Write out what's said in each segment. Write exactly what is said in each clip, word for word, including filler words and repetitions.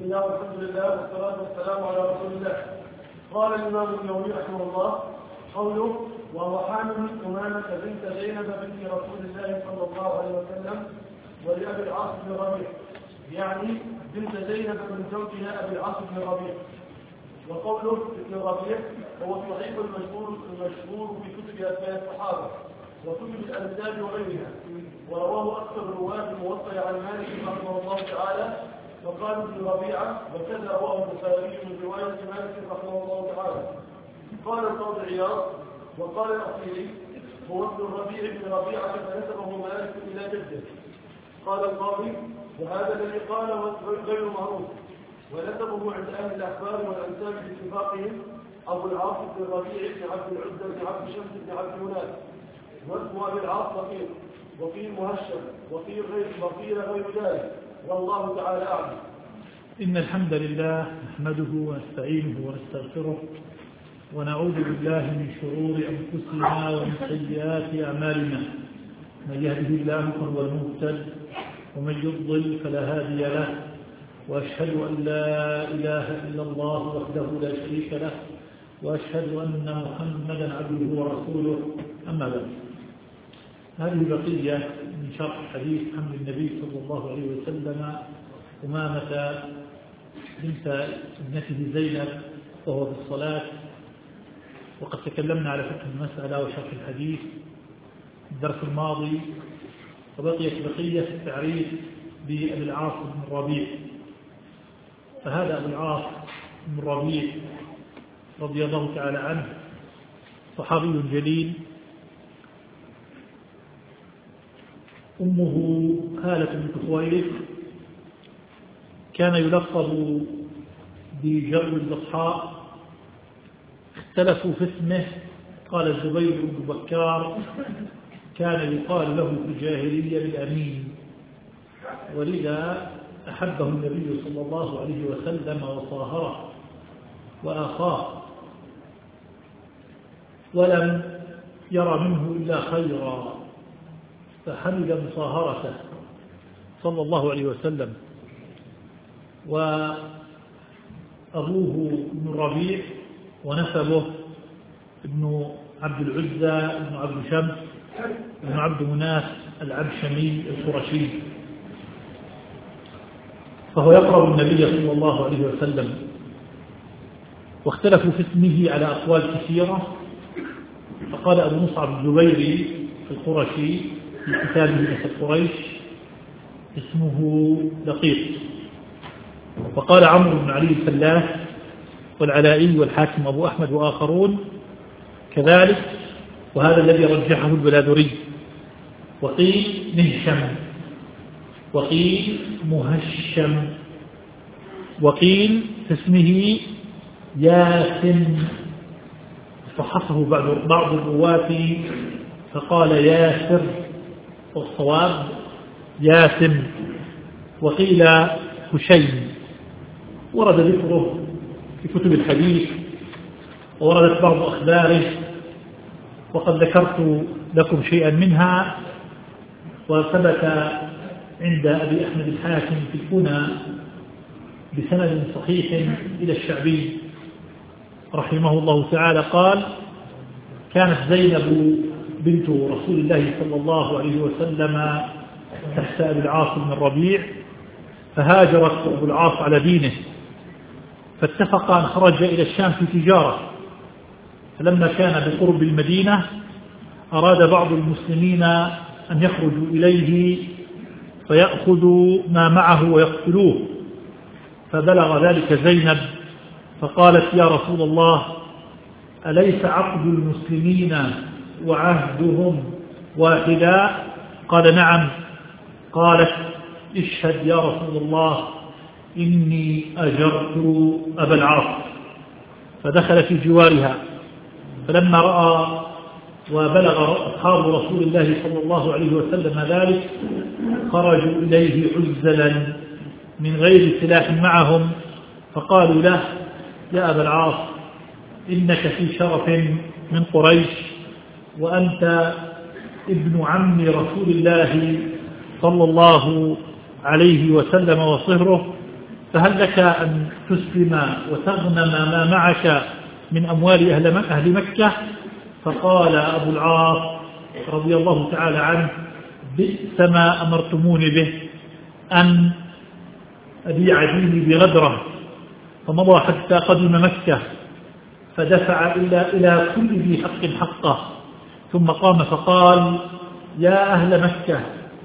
الله والحمد لله والصلاة والسلام على رسول الله. قال الإمام النووي رحمه الله: قوله: وهو حامل أمامة بنت زينب بنت رسول الله صلى الله عليه وسلم ولأبي العاص بن ربيع، يعني بنت زينب من زوجها أبي العاص بن ربيع. وقوله ابن ربيع هو الصحيح المشهور المشهور في كتب أسماء الصحابة وكتب الأنساب وغيرها، ورواه أكثر الرواة الموطأ عن مالك رحمه الله تعالى. وقال ابن ربيعة وكذا رواه البخاري من رواية مالك رحمه الله تعالى. قال القاضي عياض وقال الأصيلي هو ابن الربيع بن ربيعة فنسبه مالك إلى جده. قال القاضي: وهذا الذي قال غير معروف، ونسبه عند أهل الأخبار والأنساب باتفاقهم أبو العاص بن الربيع بن عبد العزى بن عبد شمس بن عبد مناف، واسمه أبي العاص وقيل وقيل مهشم وقيل غير وقيل غير ذلك، والله تعالى أعلم. إن الحمد لله نحمده ونستعينه ونستغفره ونعوذ بالله من شرور أنفسنا ومن سيئات أعمالنا. من يهده الله فهو المهتد ومن يضلل فلا هادي له، وأشهد أن لا إله إلا الله وحده لا شريك له، وأشهد أن محمدا عبده ورسوله. أما بعد، هذه بقية من شرح حديث حمل النبي صلى الله عليه وسلم أمامة بنت ابنته زينب وهو في الصلاة. وقد تكلمنا على فقه المسألة وشرح الحديث الدرس الماضي، وبقيت بقية التعريف بأبي العاص بن الربيع. فهذا أبو العاص بن الربيع رضي الله تعالى عنه صحابي جليل، أمه هالة بنت خويلد، كان يلقب بجر البصحاء. اختلفوا في اسمه. قال الزبير بن بكار كان يقال له في الجاهلية بالأمين، ولذا أحبه النبي صلى الله عليه وسلم وصاهره وآخاه، ولم يرى منه إلا خيرا، فحمد مصاهرته صلى الله عليه وسلم. وأبوه ابن الربيع ونسبه ابن عبد العزى ابن عبد شمس ابن عبد مناف العبشمي القرشي، فهو يقرب النبي صلى الله عليه وسلم. واختلفوا في اسمه على أقوال كثيرة. فقال أبو مصعب الزبيري القرشي في كتابه نسب قريش اسمه لقيط. وقال عمرو بن علي الفلاس والعلائي والحاكم أبو أحمد وآخرون كذلك، وهذا الذي رجحه البلادري. وقيل مهشم، وقيل مهشم، وقيل في اسمه ياسم، فحصه بعض الرواة فقال ياسر، والصواب ياسم. وقيل هشيم، ورد ذكره في كتب الحديث ووردت بعض أخباره، وقد ذكرت لكم شيئا منها. وثبت عند أبي أحمد الحاكم في الكنى بسند صحيح إلى الشعبي رحمه الله تعالى قال: كانت زينب بنت رسول الله صلى الله عليه وسلم تحت أبي العاص بن الربيع، فهاجرت أبو العاص على دينه، فاتفقا أن خرج إلى الشام في تجارة. فلما كان بقرب المدينة أراد بعض المسلمين أن يخرجوا إليه فيأخذوا ما معه ويقتلوه، فبلغ ذلك زينب فقالت: يا رسول الله، أليس عقد المسلمين وعهدهم واحدا؟ قال: نعم. قالت: اشهد يا رسول الله إني أجرت أبا العاص. فدخل في جوارها، فلما رأى وبلغ أصحاب رسول الله صلى الله عليه وسلم ذلك خرجوا إليه عزلا من غير سلاح معهم، فقالوا له: يا أبا العاص، إنك في شرف من قريش، وأنت ابن عم رسول الله صلى الله عليه وسلم وصهره، فهل لك أن تسلم وتغنم ما معك من أموال أهل مكة؟ فقال أبو العاص رضي الله تعالى عنه: بئس ما أمرتموني به أن أبيع ديني بغدرة. فمضى حتى قدم مكة فدفع إلى إلى كل ذي حق حقه، ثم قام فقال: يا أهل مكة،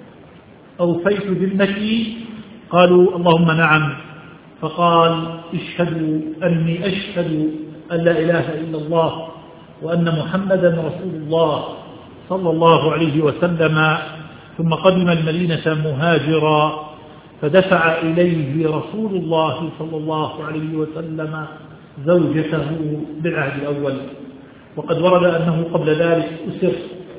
أوفيت ذمتي؟ قالوا: اللهم نعم. فقال: اشهدوا أني أشهد أن لا إله إلا الله وأن محمدا رسول الله صلى الله عليه وسلم. ثم قدم المدينة مهاجرا، فدفع إليه رسول الله صلى الله عليه وسلم زوجته بالعهد الأول. وقد ورد أنه قبل ذلك أسر،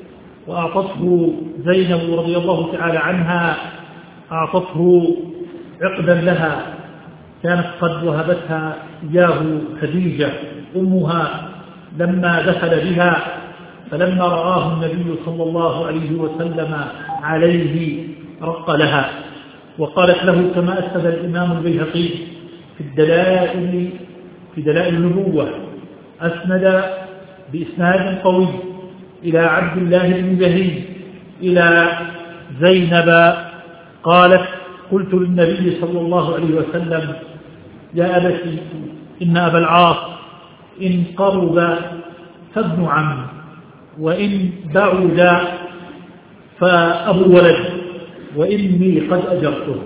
وأعطته زينب رضي الله تعالى عنها أعطته عقدا لها كانت قد وهبتها إياه خديجة أمها لما دخل بها، فلما رآه النبي صلى الله عليه وسلم عليه رق لها. وقالت له كما أسند الإمام البيهقي في الدلائل في دلائل النبوة، أسند بإسناد قوي إلى عبد الله بن جهيز إلى زينب قالت: قلت للنبي صلى الله عليه وسلم: يا أبتي، إن أبا العاص إن قرب فابن عم، وإن بعد فأبو ولد، وإني قد أجرته.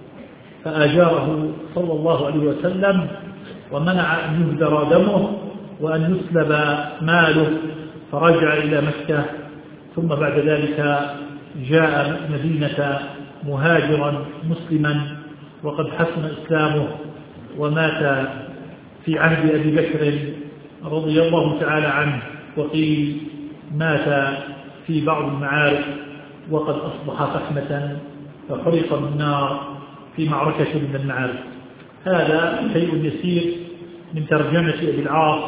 فآجاره صلى الله عليه وسلم ومنع أن يهدر دمه وأن يسلب ماله، فرجع إلى مكة. ثم بعد ذلك جاء مدينة مهاجرا مسلما وقد حسن إسلامه، ومات في عهد أبي بكر رضي الله تعالى عنه، وقيل مات في بعض المعارك وقد أصبح فحمة فحرق بالنار في معركة من المعارك. هذا شيء يسير من ترجمة أبي العاص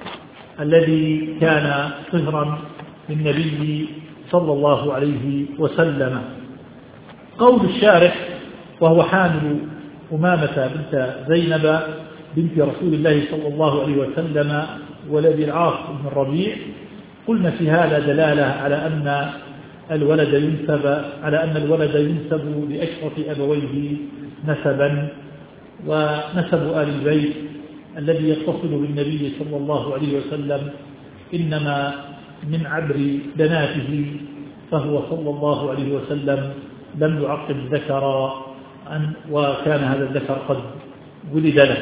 الذي كان صهرا للنبي صلى الله عليه وسلم. قول الشارح: وهو حامل أمامة بنت زينب بنت رسول الله صلى الله عليه وسلم ولأبي العاص بن الربيع، قلنا في هذا دلالة على أن الولد ينسب على أن الولد ينسب لأشرف أبويه نسبا، ونسب آل البيت الذي يتصل بالنبي صلى الله عليه وسلم إنما من عبر بناته، فهو صلى الله عليه وسلم لم يعقب ذكرا، وكان هذا الذكر قد ولد له.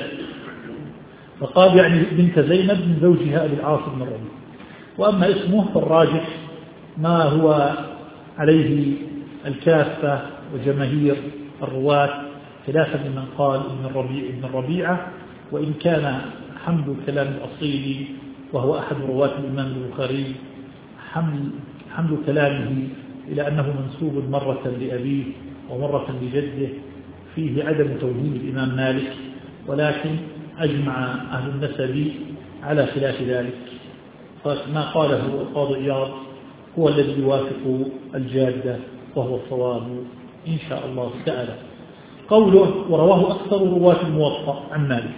فقال يعني بنت زينب من زوجها أبي العاص بن الربيع. وأما اسمه فالراجح ما هو عليه الكافة وجماهير الرواة، خلافا لمن قال ابن الربيع ابن الربيعة، وإن كان حمل كلام الأصيل وهو أحد رواة الإمام البخاري حمل, حمل كلامه إلى أنه منسوب مرة لأبيه ومرة لجده فيه عدم توجيه الإمام مالك، ولكن أجمع أهل النسب على خلاف ذلك. فما قاله القاضي عياض هو الذي يوافق الجادة وهو الصواب إن شاء الله تعالى. قوله: ورواه أكثر رواة الموطأ عن مالك.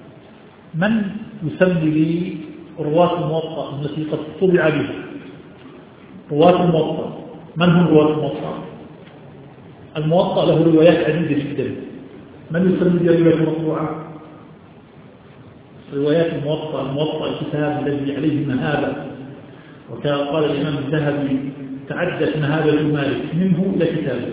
من يسمي لي رواة الموطأ التي قد طبع بها؟ رواة الموطأ من هم رواة الموطأ؟ الموطأ له روايات عديدة جدا. من يسمي لي رواية المطبوعة؟ روايات الموطأ، الموطأ الكتاب الذي عليه مهابة، وكان قال الإمام الذهبي: تعدت مهابة مالك منه إلى كتابه.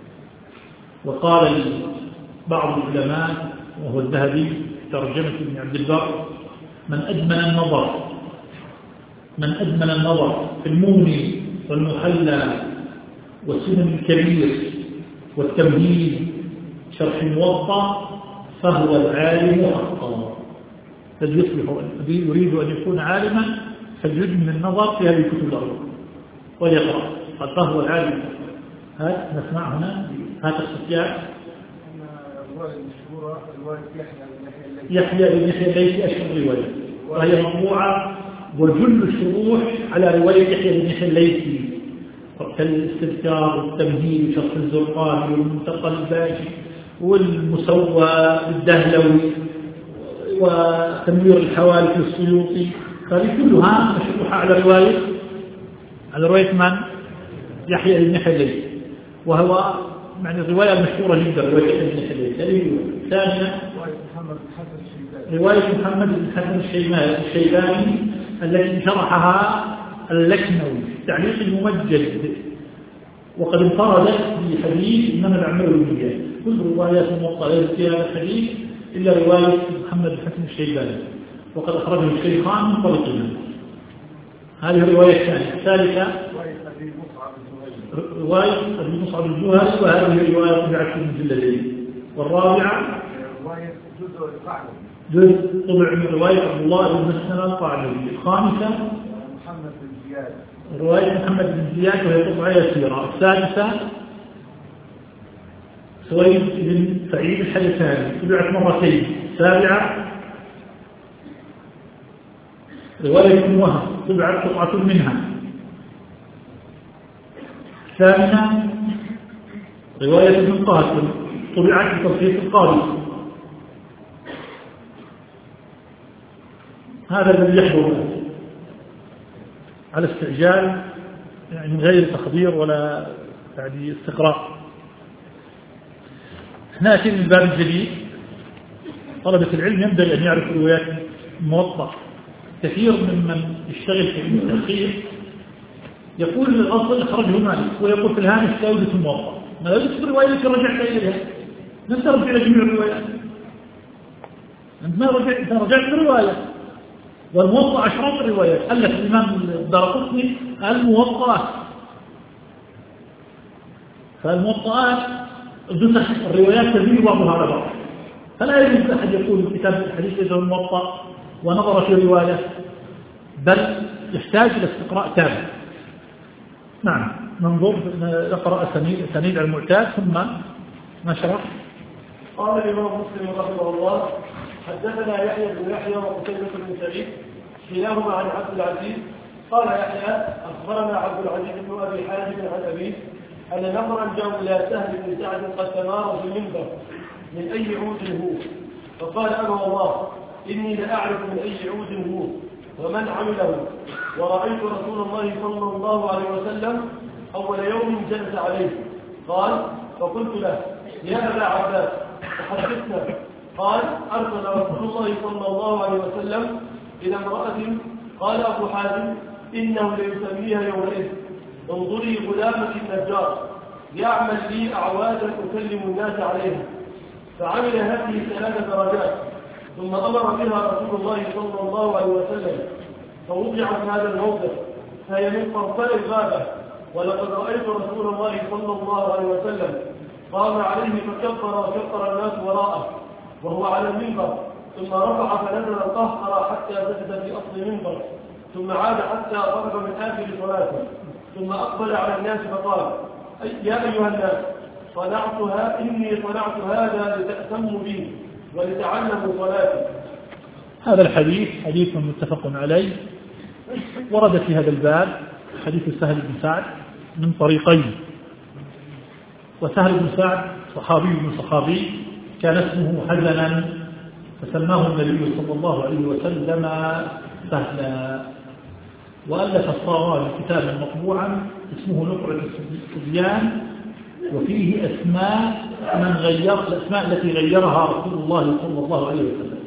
وقال بعض العلماء وهو الذهبي ترجمة ابن عبد البر: من أدمن النظر من أدمن النظر في المغني والمحلى والسنن الكبير والتمهيد شرح الموطأ فهو العالم حقا. الذي يصبح الذي يريد أن يكون عالما فليدمن النظر في هذه الكتب الأربعة ويقرأ، قد فهو العالم. هذا نسمع هنا هذا السفيان يحيى بن يحيى الليثي أشهر رواية، وهي مطبوعة وجل الشروح على رواية يحيى بن يحيى الليثي، كالاستذكار والتمهيد وشرح الزرقاني والمنتقى الباجي والمسوى الدهلوي وتنوير الحوالي للسيوطي، هذه كلها مشروحة على رواية على رواية من؟ يحيى بن حليل، وهو يعني الرواية المشهورة جدا رواية يحيى بن حليل. هذه ثانية رواية محمد بن حسن الشيباني التي شرحها اللكنوي التعليق الممجد، وقد انفردت بحديث إنما الأعمال بالنيات. كل روايات الموطأ في هذا الحديث إلا رواية محمد بن حسن الشيباني، وقد أخرجه الشيخان من طريقنا. هذه الرواية الثانية. الثالثة رواية أبي مصعب الجوهري، وهذه رواية طبعت في المجلدين. والرابعة رواية جزء القعنبي، جزء طبع من رواية عبد الله بن مسلم القعنبي. الخامسة محمد بن زياد، رواية محمد بن زياد وهي طبعة يسيرة. السادسة سويد بن سعيد الحدثاني طبعت مرتين. السابعة رواية ابن وهب طبعت قطعة منها. الثامنة رواية ابن قاسم طبعت بتصحيح القارئ. هذا الذي يحضر على استعجال، يعني من غير تخبير ولا يعني استقراء. نأتي للباب الجديد. طلبة العلم ينبغي أن يعرف روايات الموطأ. كثير ممن يشتغل في التأخير يقول الأصل أخرجه مالك، ويقول في الهامش جودة الموطأ. ما يجب الرواية التي رجعت إليها، لم ترجع إلى جميع الروايات. أنت ما رجعت رجعت بالرواية، والموطأ عشرات الروايات. ألف الإمام الدارقطني الموطئات، فالموطئات ضمن الروايات تزيد بعضها على بعض، فلا يجوز أحد يقول كتاب الحديث ليس الموطأ ونظر في رواية، بل يحتاج إلى استقراء تام. نعم، ننظر نقرأ سنيد المعتاد ثم نشرح. قال الإمام مسلم رحمه الله: حدثنا يحيى بن يحيى وقتيبة بن سعيد كلاهما عن عبد العزيز قال يحيى: أخبرنا عبد العزيز بن أبي حازم عن أبيه أن نفرا جاءوا إلى سهل بن سعد قد تماروا في المنبر من أي عود هو، فقال: أنا والله إني لأعرف من أي عود هو ومن عمله، ورأيت رسول الله صلى الله عليه وسلم أول يوم جلس عليه. قال: فقلت له: يا أبا عباس حدثنا. قال: أرسل رسول الله صلى الله عليه وسلم إلى امرأة. قال أبو حازم: إنه ليسميها يومئذ: انظري غلامك النجار يعمل لي أعوادا أكلم الناس عليها. فعمل هذه ثلاث درجات، ثم أمر بها رسول الله صلى الله عليه وسلم، فوضعت هذا الموضع، فهي من قرطاء الغابة. ولقد رأيت رسول الله صلى الله عليه وسلم قام عليه فكبر وكبر الناس وراءه وهو على المنبر، ثم رفع فنزل القهقر حتى سجد في أصل المنبر، ثم عاد حتى قرب من آخر صلاته، ثم أقبل على الناس فقال: يا أيها الناس، صنعتها إني صنعت هذا لتأتموا بي ولتعلموا صلاتي. هذا الحديث حديث متفق عليه، ورد في هذا الباب حديث سهل بن سعد من طريقين. وسهل بن سعد صحابي من صحابي، كان اسمه حزنا فسماه النبي صلى الله عليه وسلم سهلا، وألف الصاوي كتابا مطبوعا اسمه نقرة الصبيان، وفيه أسماء من غير الأسماء التي غيرها رسول الله صلى الله عليه وسلم.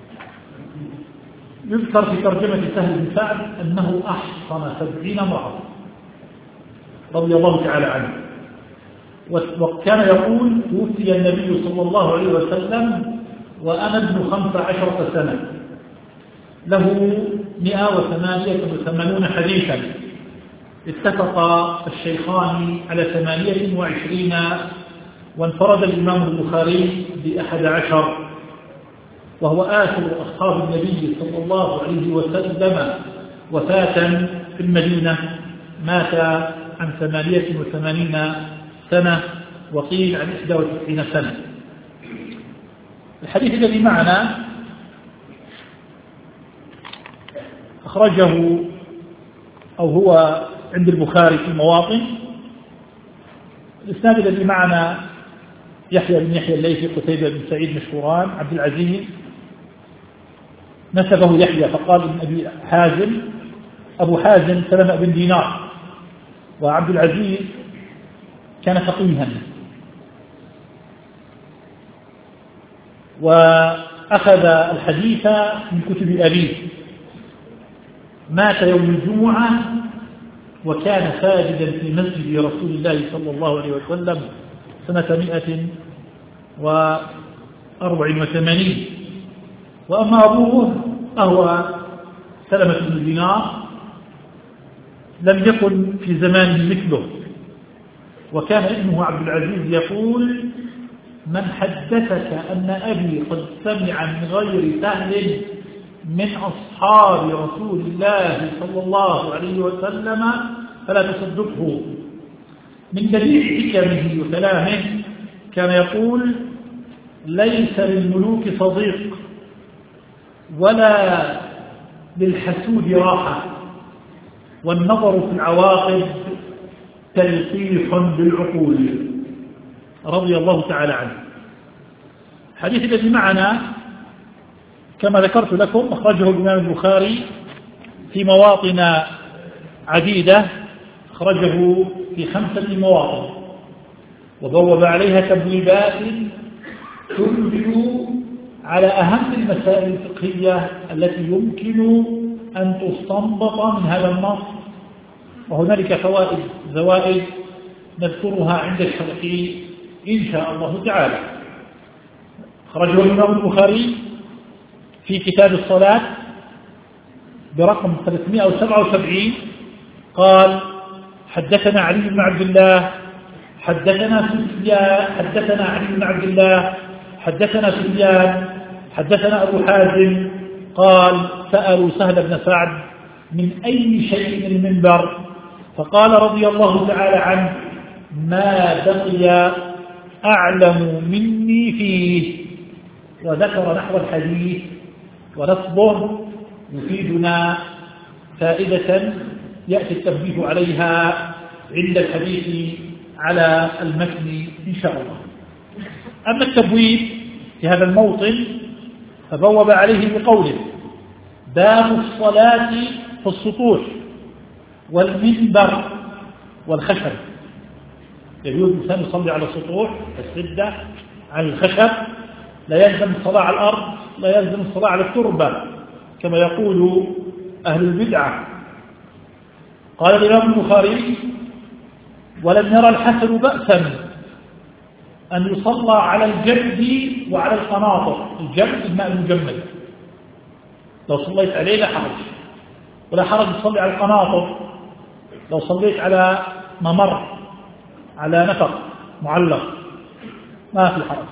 يذكر في ترجمة سهل بن سعد أنه أحصن سبعين امرأة رضي الله تعالى عنه، وكان يقول: توفي النبي صلى الله عليه وسلم وأنا ابن خمس عشرة سنة، له مئة وثمانية وثمانون حديثا، اتفق الشيخان على ثمانية وعشرين، وانفرد الإمام البخاري بأحد عشر، وهو آخر أصحاب النبي صلى الله عليه وسلم وفاة في المدينة، مات عن ثمانية وثمانين سنة، وقيل عن إحدى وتسعين سنة. الحديث الذي معنا أخرجه أو هو عند البخاري في المواطن. الإسناد الذي معنا يحيى بن يحيى الليثي، قتيبة بن سعيد مشهوران. عبد العزيز نسبه يحيى فقال ابن أبي حازم، أبو حازم سلمة بن دينار، وعبد العزيز كان فقيها وأخذ الحديث من كتب أبيه. مات يوم الجمعة وكان ساجدا في مسجد رسول الله صلى الله عليه وسلم سنة مئة وأربع وثمانين. وأما أبوه فهو سلمة بن دينار لم يكن في زمانه مثله، وكان ابنه عبد العزيز يقول: من حدثك أن أبي قد سمع من غير سهل من أصحاب رسول الله صلى الله عليه وسلم فلا تصدقه. من دليل حكمه وكلامه كان يقول: ليس للملوك صديق ولا للحسود راحة، والنظر في العواقب تلقيح بالعقول. رضي الله تعالى عنه. الحديث الذي معنا كما ذكرت لكم أخرجه الإمام البخاري في مواطن عديدة، أخرجه في خمسة مواطن وبوب عليها تبويبات تنبئ على أهم المسائل الفقهية التي يمكن أن تستنبط من هذا النص، وهنالك فوائد زوائد نذكرها عند الشرح إن شاء الله تعالى. خرجه الإمام البخاري في كتاب الصلاة برقم ثلاثمائة وسبعة وسبعين قال: حدثنا علي بن عبد الله حدثنا سفيان حدثنا علي بن عبد الله حدثنا سفيان حدثنا أبو حازم قال: سألوا سهل بن سعد من أي شيء المنبر، فقال رضي الله تعالى عنه: ما بقي أعلم مني فيه، وذكر نحو الحديث ونصبه يفيدنا فائدة يأتي التنبيه عليها عند الحديث على المتن إن شاء الله. أما التبويب في هذا الموطن فبوب عليه بقوله: باب الصلاة في السطوح والمنبر والخشب. يجوز الإنسان يصلي على السطوح السدة على الخشب، لا يلزم الصلاة على الأرض، لا يلزم الصلاة على التربة كما يقول أهل البدعة. قال الإمام البخاري: ولم يرى الحسن بأسا أن يصلى على الجرد وعلى القناطر. الجرد الماء المجمد، لو صليت عليه لا حرج، ولا حرج تصلي على القناطر لو صليت على ممر على نفق معلق ما في حرج.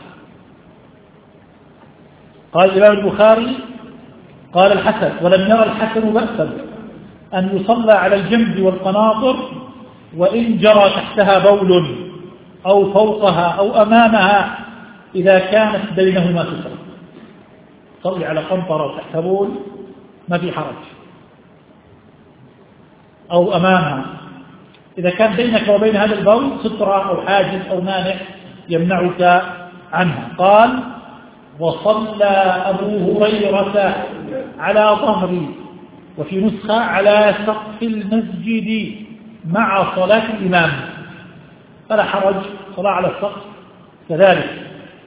قال الإمام البخاري: قال الحسن: ولم يرى الحسن بأسا أن يصلى على الجنب والقناطر وإن جرى تحتها بول أو فوقها أو أمامها إذا كانت بينهما سترة. صلي على قنطرة تحت بول ما في حرج، أو أمامها إذا كان بينك وبين هذا البول سترة أو حاجز أو مانع يمنعك عنها. قال: وصلى أبو هريرة على ظهري، وفي نسخة على سقف المسجد مع صلاة الإمام، فلا حرج، صلاة على السقف كذلك.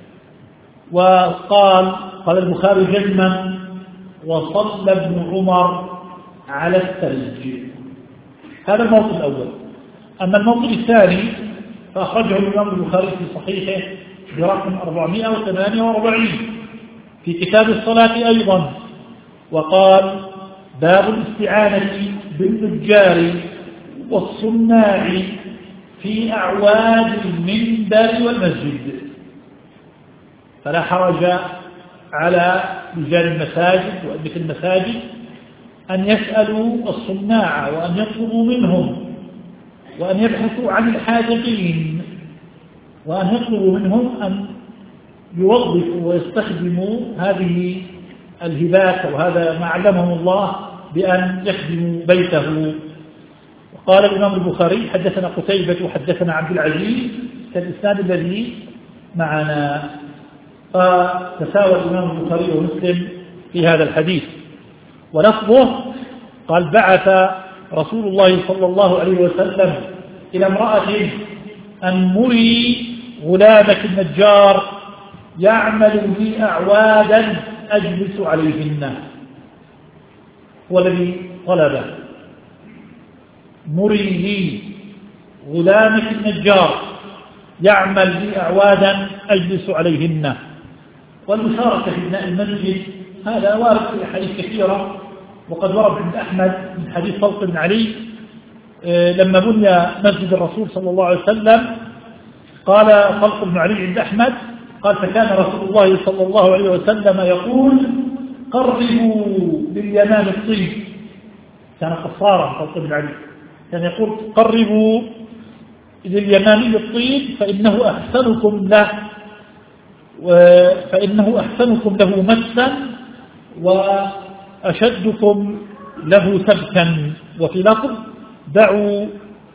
وقال قال البخاري جزما: وصلى ابن عمر على الثلج. هذا الموطن الأول. أما الموطن الثاني فأخرجه الإمام البخاري في صحيحه برقم أربعمائة وثمانية وأربعين في كتاب الصلاة أيضا، وقال: باب الاستعانة بالنجار والصناع في أعواد المنبر والمسجد. فلا حرج على رجال المساجد وأئمة المساجد أن يسألوا الصناع وأن يطلبوا منهم وأن يبحثوا عن الحاجتين، وأن يطلبوا منهم أن يوظفوا ويستخدموا هذه الهبات وهذا ما علمهم الله بأن يخدموا بيته. وقال الإمام البخاري: حدثنا قتيبة وحدثنا عبد العزيز كالإسناد الذي معنا. فتساوى الإمام البخاري ومسلم في هذا الحديث. ولفظه قال بعث رسول الله صلى الله عليه وسلم إلى امرأة أن مري غلامك النجار يعمل لي أعوادا أجلس عليهن. هو الذي طلبه، مري لي غلامك النجار يعمل لي أعوادا أجلس عليهن. والمشاركة في بناء المسجد هذا وارد في أحاديث كثيرة، وقد ورد عند أحمد من حديث طلق بن علي لما بني مسجد الرسول صلى الله عليه وسلم قال طلق بن علي عند أحمد قال فكان رسول الله صلى الله عليه وسلم يقول قربوا باليمام الطيب. كان قصارا طلق بن علي، كان يقول قربوا لليمامي الطيب فإنه أحسنكم له فإنه أحسنكم له مسا وأشدكم له سبكا. وفي لفظ دعوا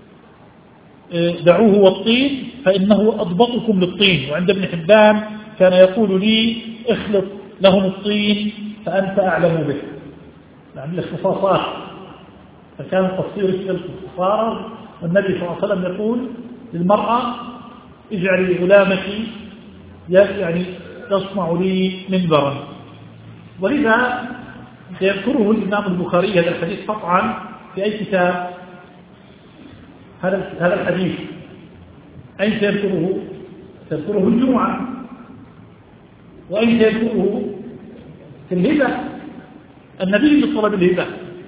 دعوه والطين فإنه أضبطكم للطين. وعند ابن حبان كان يقول لي اخلط لهم الطين فأنت أعلم به، يعني الاختصاصات. فكان التفسير في الاختصار. والنبي صلى الله عليه وسلم يقول للمرأة اجعلي غلامك يعني يصنع لي منبرا. ولذا سيذكره الإمام البخاري هذا الحديث قطعا في أي كتاب. هذا هذا الحديث أين سيذكره؟ سيذكره الجمعة. وأين سيذكره؟ في الهبة. النبي طلب الهبة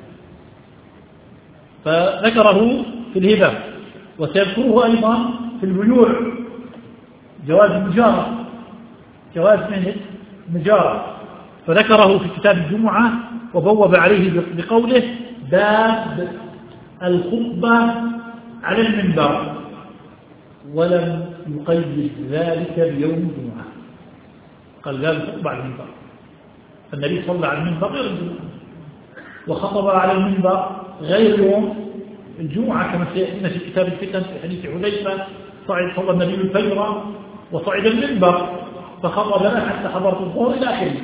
فذكره في الهبة، وسيذكره أيضا في البيوع، جواز النجارة، جواز من النجارة، فذكره في كتاب الجمعة وبوب عليه بقوله باب الخطبة على المنبر، ولم يقيد ذلك بيوم الجمعة. قال باب الخطبة على المنبر، النبي صلى على المنبر غير الجمعة، وخطب على المنبر غير يوم الجمعة كما سيأتينا في كتاب الفتن في حديث حذيفة صعد صلى النبي الفجر وصعد المنبر فخطب لنا حتى حضرت الظهر إلى آخره.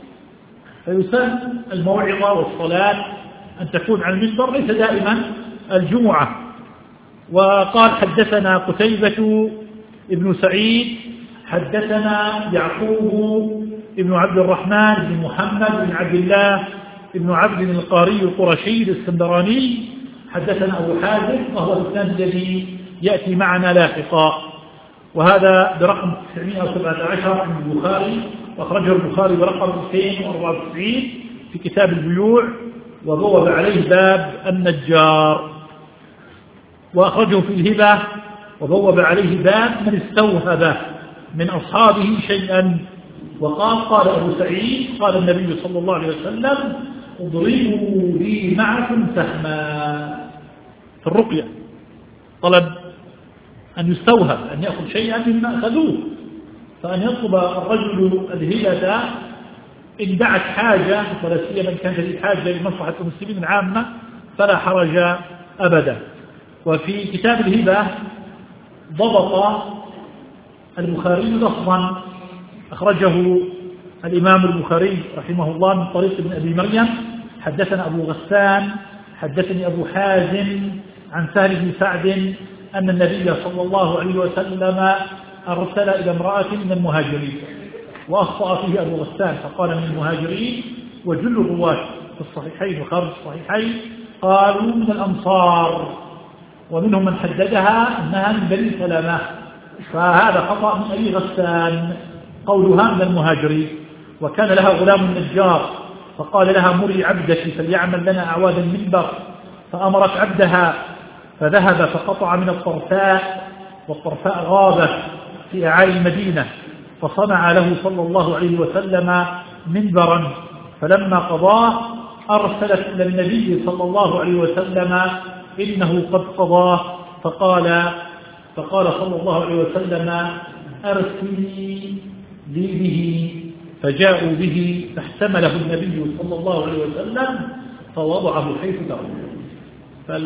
فيسن الموعظة والصلاة أن تكون على المنبر ليس دائما الجمعة. وقال حدثنا قتيبة ابن سعيد حدثنا يعقوب ابن عبد الرحمن بن محمد بن عبد الله ابن عبد القاري القرشي الاسكندراني حدثنا أبو حازم، وهو الإسناد الذي يأتي معنا لاحقا، وهذا برقم تسعمائة وسبعة عشر عند البخاري، وأخرجه البخاري برقم مئتين وأربعة وتسعين في كتاب البيوع، وبوب عليه باب النجار. وأخرجه في الهبة وبوب عليه باب من استوهب من أصحابه شيئا. وقال قال أبو سعيد قال النبي صلى الله عليه وسلم اضربوا لي معكم سهما. في الرقية طلب أن يستوهب، أن يأخذ شيئا مما أخذوه، فأن يطلب الرجل الهبة إن دعت حاجة، ولا سيما إن كانت هذه حاجة لمصلحة المسلمين العامة فلا حرج أبدا. وفي كتاب الهبة ضبط البخاري لفظا أخرجه الإمام البخاري رحمه الله من طريق ابن أبي مريم حدثنا أبو غسان حدثني أبو حازم عن سهل بن سعد أن النبي صلى الله عليه وسلم أرسل إلى امرأة من المهاجرين، وأخطأ فيه أبو غسان فقال من المهاجرين، وجل الرواة في الصحيحين وخارج الصحيحين قالوا من الأنصار، ومنهم من حددها أنها من بني سلمة، فهذا خطأ من أبي غسان قولها من المهاجرين. وكان لها غلام نجار فقال لها مري عبدك فليعمل لنا أعواد المنبر، فأمرت عبدها فذهب فقطع من الطرفاء، والطرفاء غابة في أعالي المدينة، فصنع له صلى الله عليه وسلم منبرا، فلما قضاه أرسلت إلى النبي صلى الله عليه وسلم إنه قد قضاه، فقال فقال صلى الله عليه وسلم أرسلي لي به، فجاءوا به فاحتمله النبي صلى الله عليه وسلم فوضعه حيث ترك.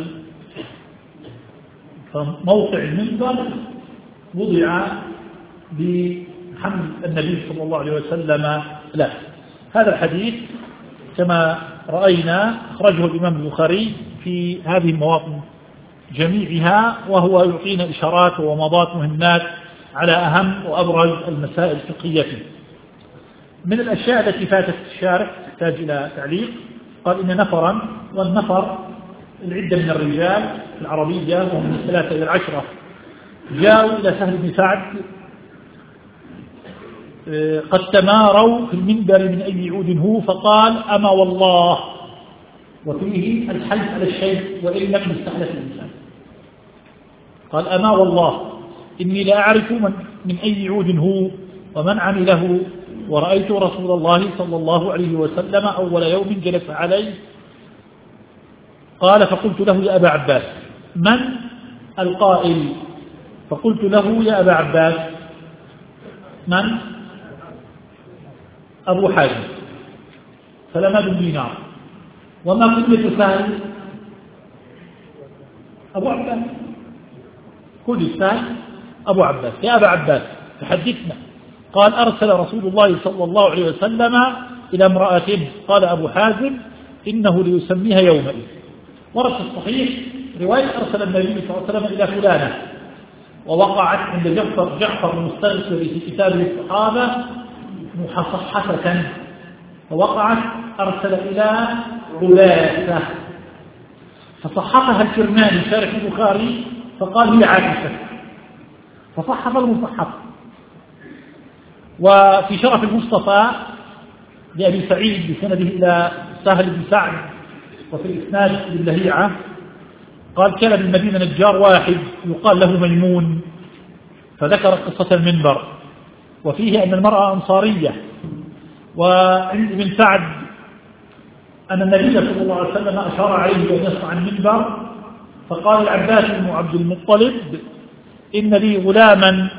فموقع المنبر وضع حمل النبي صلى الله عليه وسلم له. هذا الحديث كما رأينا أخرجه الإمام البخاري في هذه المواطن جميعها، وهو يعطينا إشارات ومضات مهمات على أهم وأبرز المسائل الفقهية فيه. من الأشياء التي فاتت الشارح تحتاج إلى تعليق، قال إن نفرا، والنفر العدة من الرجال العربية وهم من الثلاثة إلى العشرة، جاءوا إلى سهل بن سعد قد تماروا في المنبر من أي عود هو، فقال أما والله، وفيه الحلف على الشيء وإن لم يستحلف الإنسان. قال أما والله إني لا أعرف من, من أي عود هو ومن عمله، ورأيت رسول الله صلى الله عليه وسلم أول يوم جلس عليه. قال فقلت له يا أبا عباس من القائل؟ فقلت له يا أبا عباس من؟ أبو حازم سلمة بن دينار. وما كنت سهل؟ أبو عباس. كل سهل أبو عباس. يا أبا عباس تحدثنا. قال أرسل رسول الله صلى الله عليه وسلم إلى امرأته، قال أبو حازم إنه ليسميها يومئذ. ورد في الصحيح رواية أرسل النبي صلى الله عليه وسلم إلى فلانة، ووقعت عند جعفر جعفر المستغفر في كتابه الصحابة محصحة، فوقعت أرسل إلى علاثة، فصححها الكرماني شارح البخاري فقال هي عائشة، فصحح المصحف. وفي شرف المصطفى لأبي سعيد بسنده إلى سهل بن سعد، وفي الإسناد باللهيعة قال كان بالمدينة نجار واحد يقال له ميمون، فذكر قصة المنبر، وفيه أن المرأة أنصارية. وعند ابن سعد أن النبي صلى الله عليه وسلم أشار عليه أن يصنع المنبر، فقال العباس بن عبد المطلب إن لي غلاما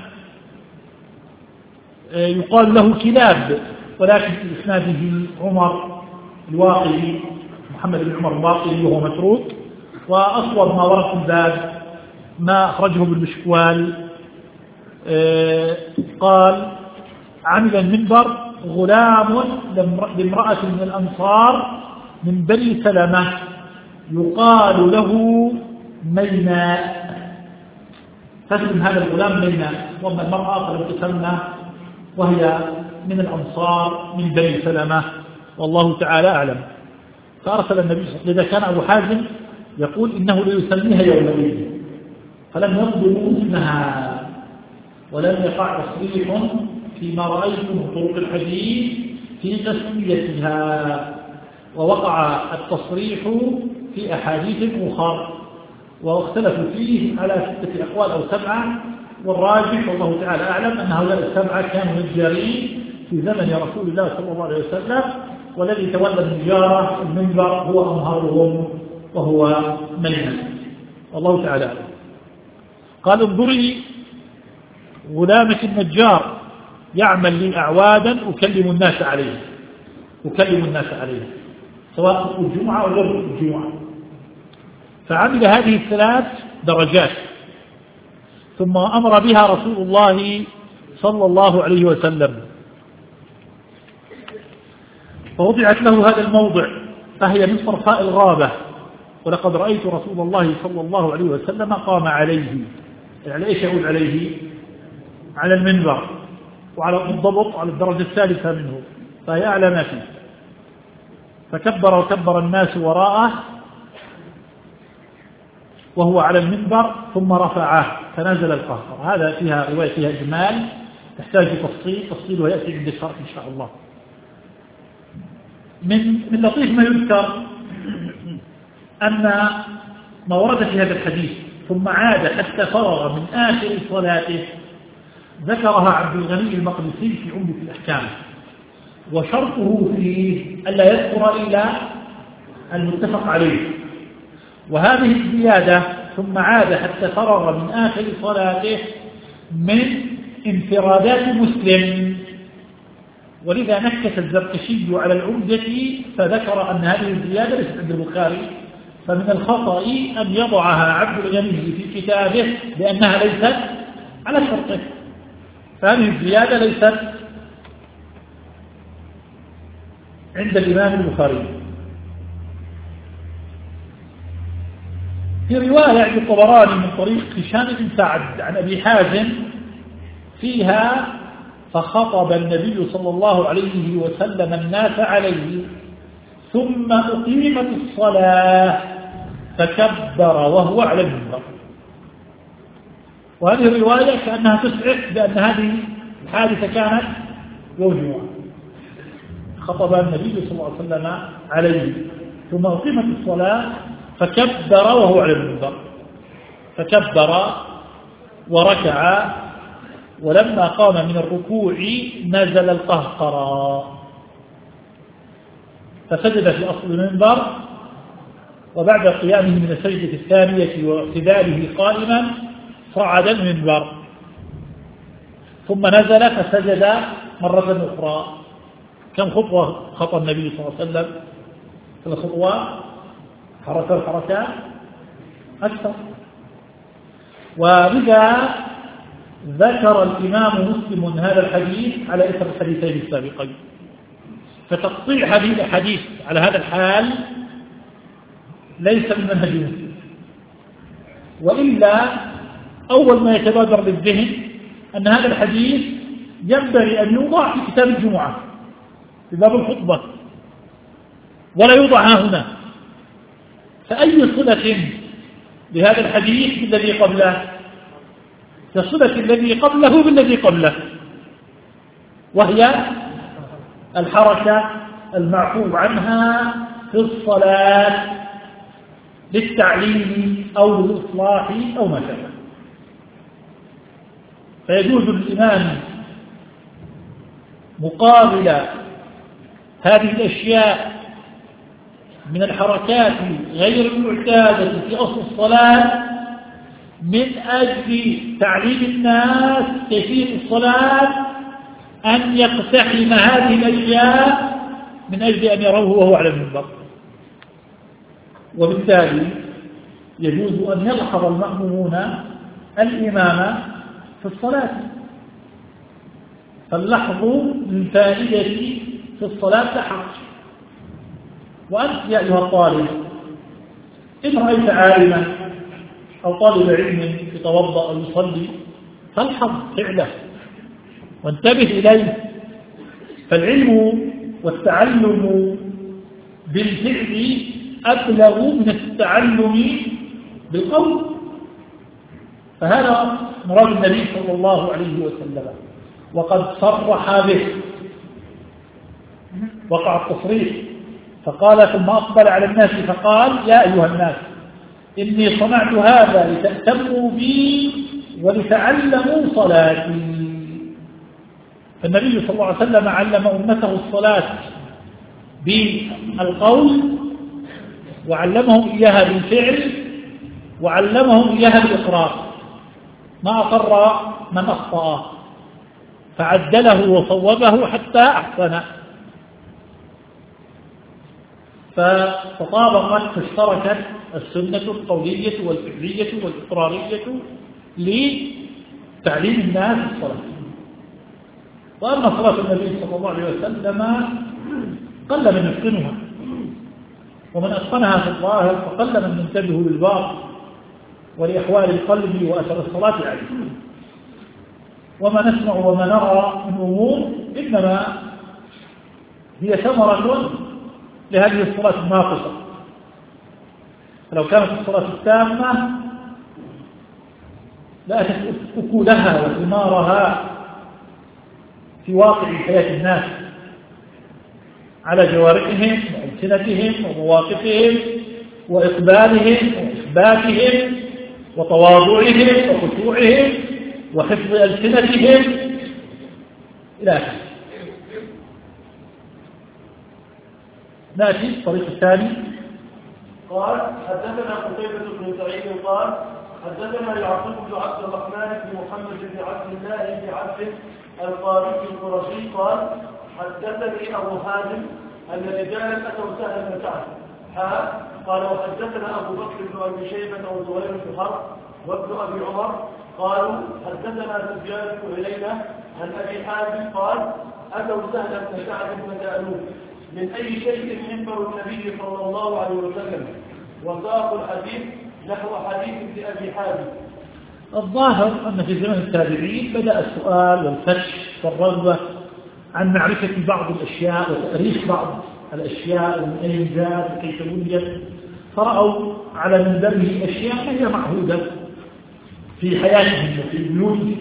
يقال له كلاب، ولكن في إسناده عمر الواقدي محمد بن عمر الواقدي وهو متروك. وأصور ما ورد في الباب ما أخرجه بالمشكوال، قال عمل المنبر غلام لامرأة من الأنصار من بني سلمة يقال له ميناء، فاسم هذا الغلام ميناء، وأما المرأة فلم تسمى وهي من الأنصار من بني سلمة، والله تعالى أعلم. فأرسل النبي صلى الله عليه وسلم، إذا كان أبو حازم يقول إنه ليسميها يومئذ، فلم يقبلوا اسمها ولم يقع تصريح فيما رأيت من طرق الحديث في تسميتها، ووقع التصريح في أحاديث أخرى واختلفوا فيه على ستة أقوال أو سبعة، والراجح والله تعالى أعلم أن هؤلاء السبعة كانوا نجارين في زمن رسول الله صلى الله عليه وسلم، والذي تولى النجارة المنبر هو أمهرهم وهو ميمون، والله تعالى أعلم. قال انظري غلامة النجار يعمل لي أعوادا أكلم الناس عليه أكلم الناس عليه سواء الجمعة أو غير الجمعة. فعمل هذه الثلاث درجات، ثم أمر بها رسول الله صلى الله عليه وسلم، فوضعت له هذا الموضع، فهي من صرفاء الغابة. ولقد رأيت رسول الله صلى الله عليه وسلم قام عليه، يعني إيش يقول عليه؟ على المنبر، وعلى الضبط على الدرجة الثالثة منه، فهي أعلى ما فيه. فكبر وكبر الناس وراءه وهو على المنبر، ثم رفعه فنزل القهقر. هذا فيها رواية فيها إجمال تحتاج تفصيل، تفصيله يأتي عند الشرح إن شاء الله. من من لطيف ما يذكر أن ما ورد في هذا الحديث ثم عاد حتى فرغ من آخر صلاته ذكرها عبد الغني المقدسي في عمدة الأحكام، وشرطه فيه ألا يذكر إلا المتفق عليه. وهذه الزيادة ثم عاد حتى فرغ من آخر صلاته من انفرادات مسلم، ولذا نكت الزركشي على العمدة فذكر أن هذه الزيادة ليست عند البخاري، فمن الخطأ أن يضعها عبد الغني في كتابه لأنها ليست على شرطه، هذه الزيادة ليست عند الإمام البخاري. في رواية عند الطبراني من طريق هشام بن سعد عن أبي حازم فيها فخطب النبي صلى الله عليه وسلم الناس عليه ثم أقيمت الصلاة فكبر وهو على المنبر. وهذه الرواية كأنها تسعف بأن هذه الحادثة كانت يوم الجمعة، خطب النبي صلى الله عليه وسلم عليه ثم أقيمت الصلاة فكبر وهو على المنبر، فكبر وركع، ولما قام من الركوع نزل القهقرى فسجد في أصل المنبر، وبعد قيامه من السجدة الثانية واعتداله قائما صعد المنبر ثم نزل فسجد مرة أخرى. كم خطوة خطى النبي صلى الله عليه وسلم؟ ثلاث خطوات، حركة الحركات أكثر. وبذا ذكر الإمام مسلم هذا الحديث على إثر الحديثين السابقين، فتقطيع هذه الحديث على هذا الحال ليس من منهج مسلم، وإلا أول ما يتبادر للذهن أن هذا الحديث ينبغي أن يوضع في كتاب الجمعة في باب الخطبة ولا يوضع هنا. فأي صلة بهذا الحديث بالذي قبله؟ كصلة الذي قبله بالذي قبله، وهي الحركة المعفو عنها في الصلاة للتعليم أو للإصلاح أو ما شابه. فيجوز للإمام مقابل هذه الأشياء من الحركات غير المعتادة في أصل الصلاة من أجل تعليم الناس كيفية الصلاة أن يقتحم هذه الأشياء من أجل أن يروه وهو على المنبر. وبالتالي يجوز أن يلحظ المأمومون الإمام في الصلاة، فاللحظ من فائدة في الصلاة تحق. وأنت يا أيها الطالب إن رأيت عالما أو طالب علم يتوضأ أو يصلي فالحظ فعله وانتبه إليه، فالعلم والتعلم بالفعل أبلغ من التعلم بالقول. فهذا مراد النبي صلى الله عليه وسلم، وقد صرح به، وقع التصريح، فقال ثم أقبل على الناس فقال يا أيها الناس إني صنعت هذا لتأتموا بي ولتعلموا صلاتي. فالنبي صلى الله عليه وسلم علم أمته الصلاة بالقول، وعلمهم إياها بالفعل، وعلمهم إياها بالإقرار، ما أقر من أخطأ فعدله وصوبه حتى أحسن. فتطابقت فاشتركت السنة القولية والفعلية والإقرارية لتعليم الناس الصلاة. وأما صلاة النبي صلى الله عليه وسلم قل من يتقنها، ومن أتقنها في الظاهر فقل من ينتبه للباطن ولأحوال القلب وأثر الصلاة عليه. وما نسمع وما نرى من أمور إنما هي ثمرة لهذه الصلاة الناقصة. فلو كانت الصلاة التامة لأتت أكلها وثمارها في واقع حياة الناس على جوارحهم وألسنتهم ومواقفهم وإقبالهم وإثباتهم وتواضعهم وخشوعهم وحفظ ألسنتهم إلى آخره. نأتي الطريق الثاني. قال حدثنا قتيبة بن سعيد قال حدثنا يعقوب بن عبد الرحمن بن محمد بن عبد الله بن عبد القاري القرشي قال حدثني أبو حازم أن رجالا أتوا سهل بن سعد ها قال وحدثنا أبو بكر بن أبي شيبة وزهير بن حرب وابن أبي عمر قالوا حدثنا سفيان بن عيينة عن أبي حازم قال أتوا سهل بن سعد فسألوه من أي شيء منبر النبي صلى الله عليه وسلم وساق الحديث نحو حديث لأبي حازم. الظاهر أن في زمن التابعين بدأ السؤال والفتش والرغبة عن معرفة بعض الأشياء وتأريخ بعض الأشياء ومن أين جاءت وكيف وجدت، فرأوا على منبره أشياء هي معهودة في حياتهم وفي بيوتهم،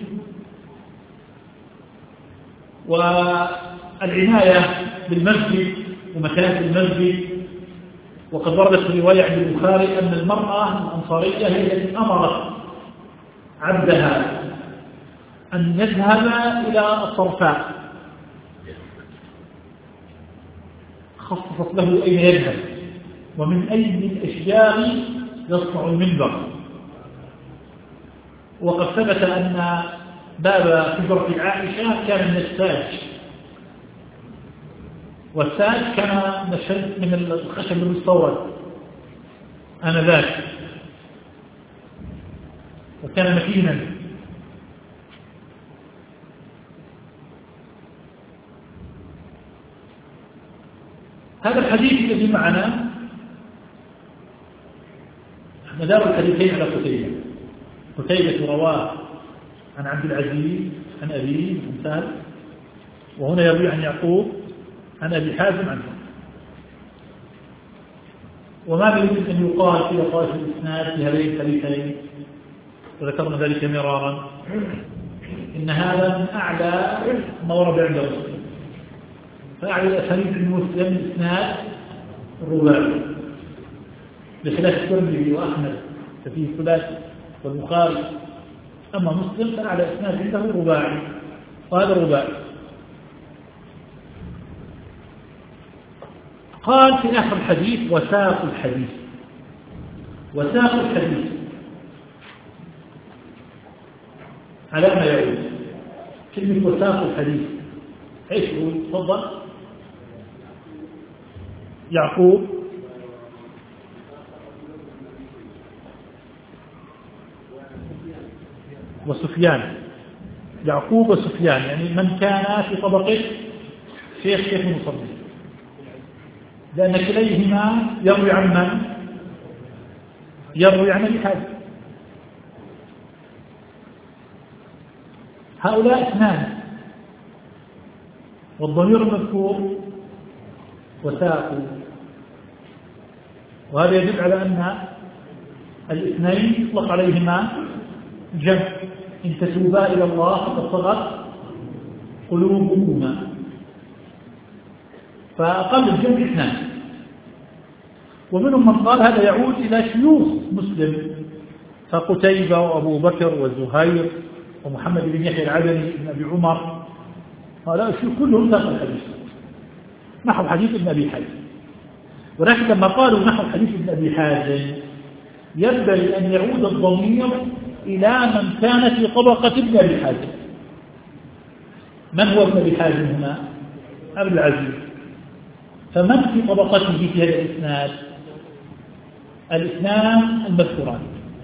والعناية بالمسجد ومكانة المسجد. وقد وردت في رواية عند البخاري أن المرأة الأنصارية هي التي أمرت عبدها أن يذهب إلى الصرفاء، خصصت له أين يذهب ومن أي من الأشجار يصنع المنبر. وقد ثبت أن باب حجرة عائشة كان من الساج، والساج كان من الخشب المستورد آنذاك وكان متينا. هذا الحديث الذي معنا مدار الحديثين على قتيبة. قتيبة رواه عن عبد العزيز عن أبيه عن سهل، وهنا يروي عن يعقوب عن أبي حازم عنه. وما يمكن أن يقال في لطائف الإسناد في هذين الحديثين، وذكرنا ذلك مرارا، إن هذا من أعلى ما ورد عند مسلم. فأعلى الأسانيد عند مسلم الإسناد الرباعي، بخلاف الترمذي وأحمد ففيه الثلاثي والبخاري. أما مسلم فأعلى إسناد عنده رباعي، وهذا الرباعي. قال في آخر الحديث وساق الحديث. وساق الحديث على ما يعود كلمة وساق الحديث ايش هو؟ تفضل. يعقوب وسفيان، يعقوب وسفيان يعني من كان في طبقة شيخ شيخ المصنف، لأن كليهما يروي عن من؟ يروي عن أبي حازم. هؤلاء اثنان، والضمير المذكور وساقوا، وهذا يدل على أن الاثنين يطلق عليهما جمع، إن تتوبا إلى الله فقد صغت قلوبكما، فأقل الجمع اثنان. ومنهم من قال هذا يعود إلى شيوخ مسلم، فقتيبة وأبو بكر وزهير ومحمد بن يحيى العدني بن أبي عمر، هؤلاء الشيوخ كلهم ساق الحديث نحو حديث ابن أبي حازم. ولكن لما قالوا نحو حديث ابن أبي حازم ينبغي أن يعود الضمير إلى من كان في طبقة ابن أبي حازم. من هو ابن أبي حازم هنا؟ أبو العزيز. فمن في طبقته في هذا الإسناد؟ الاثنان المذكوران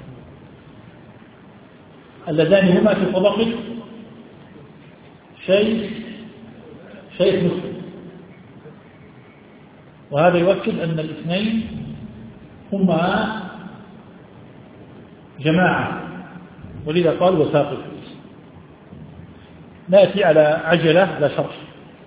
اللذان هما في طبقة شيخ شيخ مسلم، وهذا يؤكد أن الاثنين هما جماعة، ولذا قال وساق الحديث. نأتي على عجلة لا شرح.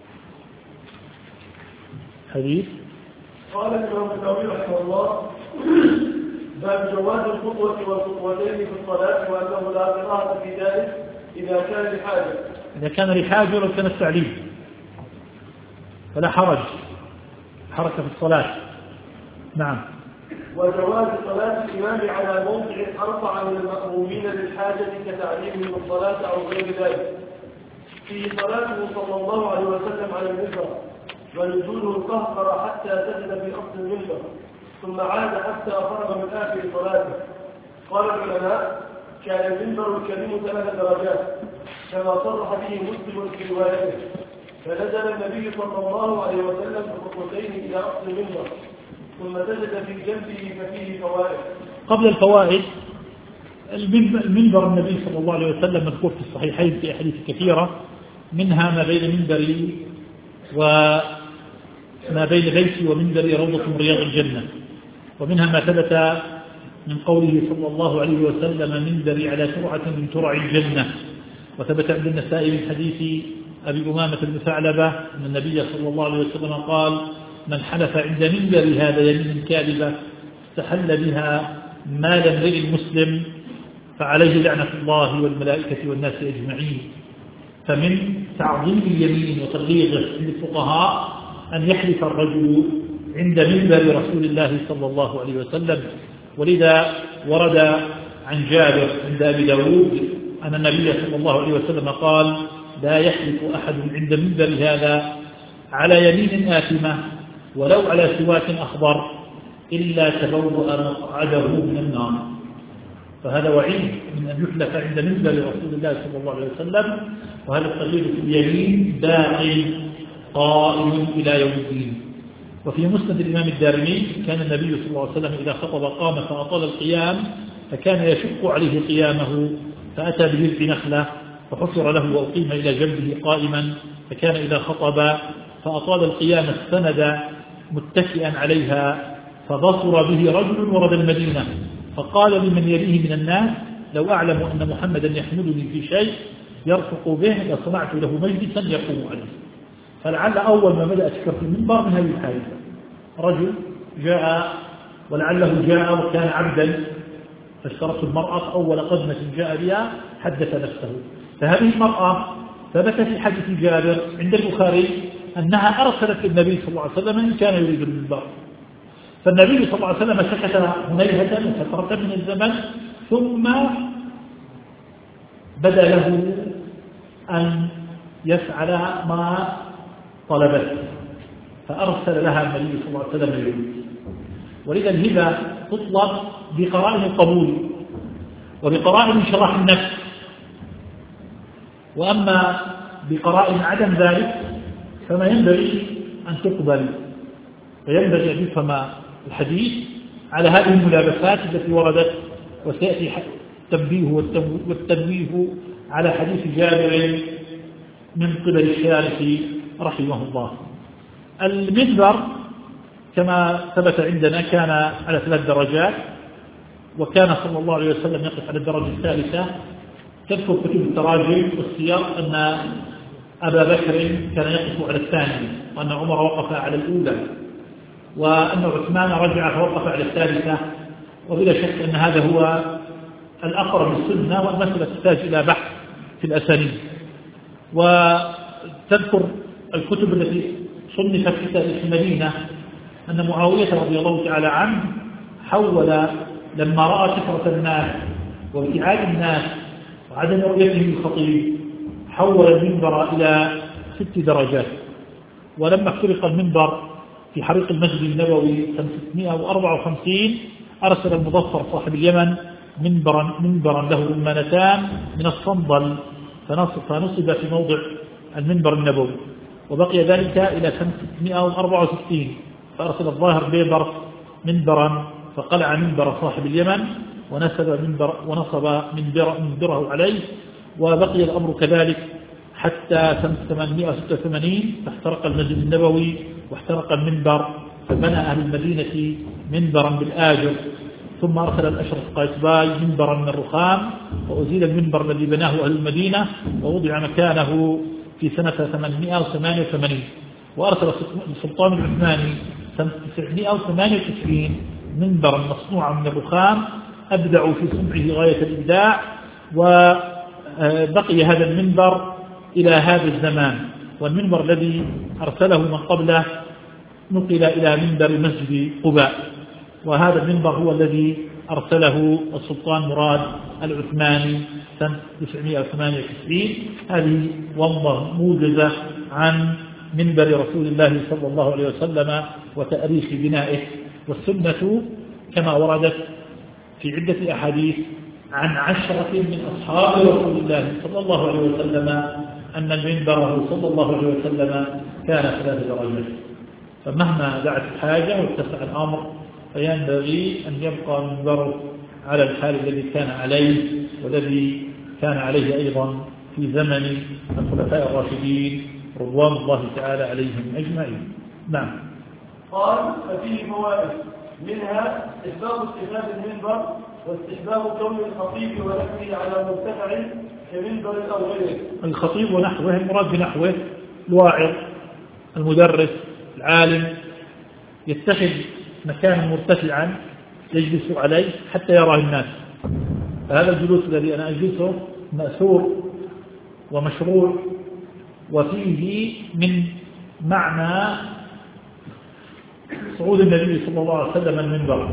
حديث قال الإمام النووي رحمه الله باب جواز الخطوة والخطوتين في الصلاة، وأنه لا كراهة في ذلك إذا كان لحاجة. إذا كان لحاجة ولو كان التعليم فلا حرج، حركة في الصلاة. نعم. وجواز صلاة الإمام على موضع أرفع من المأمومين للحاجة كتعليمهم الصلاة أو غير ذلك. في صلاته صلى الله عليه وسلم على المنبر، ونزوله القهقر حتى سجد في أصل المنبر، ثم عاد حتى فرغ من آخر صلاته. قال العلماء كان المنبر الكريم ثلاث درجات كما صرح به مسلم في روايته، فنزل النبي صلى الله عليه وسلم بخطوتين إلى أصل المنبر، ثم سجد في جنبه ففيه فوائد. قبل الفوائد، المنبر النبي صلى الله عليه وسلم مذكور في الصحيحين في أحاديث كثيرة، منها ما بين منبري وما بين بيتي ومنبري روضة من رياض الجنة، ومنها ما ثبت من قوله صلى الله عليه وسلم منبري على ترعة من ترع الجنة. وثبت عند النسائي من حديث أبي أمامة بن ثعلبة أن النبي صلى الله عليه وسلم قال من حلف عند منبر هذا يمين كاذبة استحل بها مال امرئ مسلم فعليه لعنة الله والملائكة والناس أجمعين. فمن تعظيم اليمين وتغليظه عند الفقهاء أن يحلف الرجل عند منبر رسول الله صلى الله عليه وسلم. ولذا ورد عن جابر عند أبي داود أن النبي صلى الله عليه وسلم قال لا يحلف أحد عند منبر هذا على يمين آثمة ولو على سواك أخضر إلا تبوأ مقعده من النار. فهذا وعيد من أن يحلف عند منبر رسول الله صلى الله عليه وسلم، وهذا التغليظ في اليمين باقي قائم إلى يوم الدين. وفي مسند الإمام الدارمي كان النبي صلى الله عليه وسلم إذا خطب قام فأطال القيام فكان يشق عليه قيامه فأتى بجذع نخلة فحفر له وأقيم إلى جنبه قائما، فكان إذا خطب فأطال القيام استند متكئا عليها فبصر به رجل ورد المدينة فقال لمن يليه من الناس لو أعلم أن محمدا يحملني في شيء يرفق به لصنعت له مجلسا يقوم عليه. فلعل أول ما بدأ أشكر في المنبر من هذه الحادثة رجل جاء ولعله جاء وكان عبدا فاشترته المرأة أول قدمة جاء بها حدث نفسه. فهذه المرأة ثبت في حديث جابر عند البخاري أنها أرسلت للنبي صلى الله عليه وسلم إن كان يريد المنبر، فالنبي صلى الله عليه وسلم سكت هنيهة فترة من الزمن ثم بدا له أن يفعل ما طلبت فأرسل لها النبي صلى الله عليه وسلم اليهود. ولذا الهبة تطلب بقرائن القبول وبقرائن شرح النفس، وأما بقرائن عدم ذلك فما ينبغي أن تقبل. فينبغي أن يفهم الحديث على هذه الملابسات التي وردت، وسيأتي التنبيه والتنويه على حديث جابر من قبل الشارح رحمه الله. المنبر كما ثبت عندنا كان على ثلاث درجات، وكان صلى الله عليه وسلم يقف على الدرجة الثالثة. تذكر كتب التراجم والسير أن أبا بكر كان يقف على الثانية، وأن عمر وقف على الأولى، وأن عثمان رجع فوقف على الثالثة. وبلا شك أن هذا هو الأقرب للسنة، والمسألة تحتاج إلى بحث في الأسانيد. وتذكر الكتب التي صنفت في تاريخ المدينة أن معاوية رضي الله تعالى عنه حول لما رأى كثرة الناس وابتعاد الناس وعدم رؤيته الخطيب حول المنبر إلى ست درجات. ولما اخترق المنبر في حريق المسجد النبوي سنة ستمائة وأربعة وخمسين أرسل المظفر صاحب اليمن منبرا, منبرا له رمانتان من الصندل فنصب في موضع المنبر النبوي، وبقي ذلك إلى سنة ستمائة وأربعة وستين فأرسل الظاهر بيبر منبرا فقلع منبر صاحب اليمن ونسب منبر ونصب منبره عليه. وبقي الأمر كذلك حتى سنة ثمانمائة وستة وثمانين فاحترق المسجد النبوي واحترق المنبر، فبنى أهل المدينة منبرا بالآجر، ثم أرسل الأشرف قايتباي منبرا من الرخام وأزيل المنبر الذي بناه أهل المدينة ووضع مكانه في سنة ثمانمائة وثمانية وثمانين. وأرسل السلطان العثماني سنة تسعمائة وثمانية وتسعين منبرا مصنوعا من الرخام أبدعوا في صنعه غاية الإبداع، وبقي هذا المنبر إلى هذا الزمان. والمنبر الذي أرسله من قبله نقل إلى منبر مسجد قباء، وهذا المنبر هو الذي أرسله السلطان مراد العثماني سنة تسعمائة وثمانية وتسعين. هذه ومضة موجزة عن منبر رسول الله صلى الله عليه وسلم وتأريخ بنائه. والسنة كما وردت في عدة أحاديث عن عشرة من أصحاب رسول الله صلى الله عليه وسلم أن المنبر صلى الله عليه وسلم كان ثلاث درجات. فمهما دعت الحاجة واتسع الأمر فينبغي أن يبقى منبره على الحال الذي كان عليه والذي كان عليه أيضا في زمن الخلفاء الراشدين رضوان الله تعالى عليهم أجمعين. نعم. قال ففيه فوائد، منها استحباب اتخاذ المنبر واستحباب كون الخطيب ونحوه على مرتفع كمنبر أو غيره. الخطيب ونحوه المراد بنحوه الواعظ المدرس العالم يتخذ مكان مرتفعا يجلس عليه حتى يراه الناس. فهذا الجلوس الذي أنا أجلسه مأثور ومشروع، وفيه من معنى صعود النبي صلى الله عليه وسلم المنبر.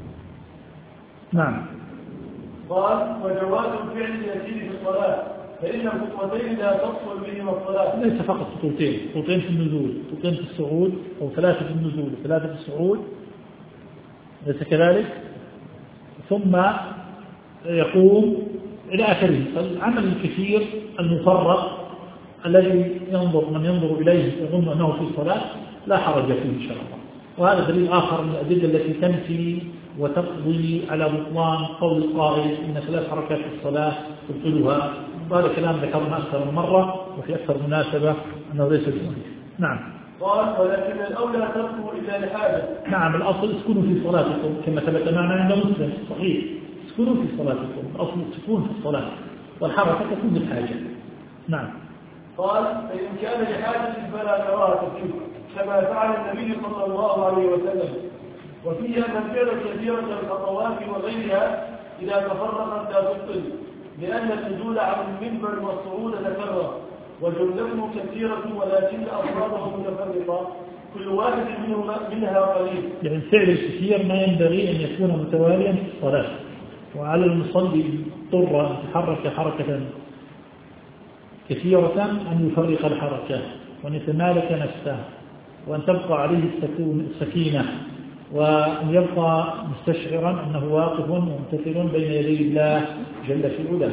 نعم. قال وجواز الفعل يسير في الصلاة فإن الخطوتين لا تفصل بهما الصلاة. ليس فقط خطوتين، خطوتين في النزول، خطوتين في الصعود، أو ثلاثة في النزول وثلاثة في الصعود، ليس كذلك؟ ثم يقوم إلى آخره. العمل الكثير المفرق الذي ينظر من ينظر إليه يظن أنه في الصلاة لا حرج فيه إن شاء الله. وهذا دليل آخر من الأدلة التي تنفي وتقضي على بطلان قول القائل إن ثلاث حركات في الصلاة تبطلها. وهذا كلام ذكرنا أكثر من مرة وفي أكثر مناسبة أنه ليس بصحيح. نعم. قال ولكن الأولى تركه إلا لحاجة. نعم، الأصل اسكنوا في صلاتكم كما ثبت معنا عند مسلم صحيح، اسكنوا في صلاتكم، الأصل السكون في الصلاة والحركة تكون بالحاجة. نعم. قال فإن كان لحاجة فلا كراهة فيه كما فعل النبي صلى الله عليه وسلم. وفيه أن الفعل كثيرة الخطوات وغيرها إذا تفرقت لا تبطل، لأن النزول على المنبر والصعود تكرر وجملته كثيرة ولكن أفراده متفرقة كل واحد منهما منها قليل. يعني الفعل الكثير ما ينبغي أن يكون متواليا في الصلاة، وعلى المصلي اضطر أن يتحرك حركة كثيرة أن يفرق الحركة وأن يتمالك نفسه وأن تبقى عليه السكينة وأن يبقى مستشعرا أنه واقف وممتثل بين يدي الله جل في علاه.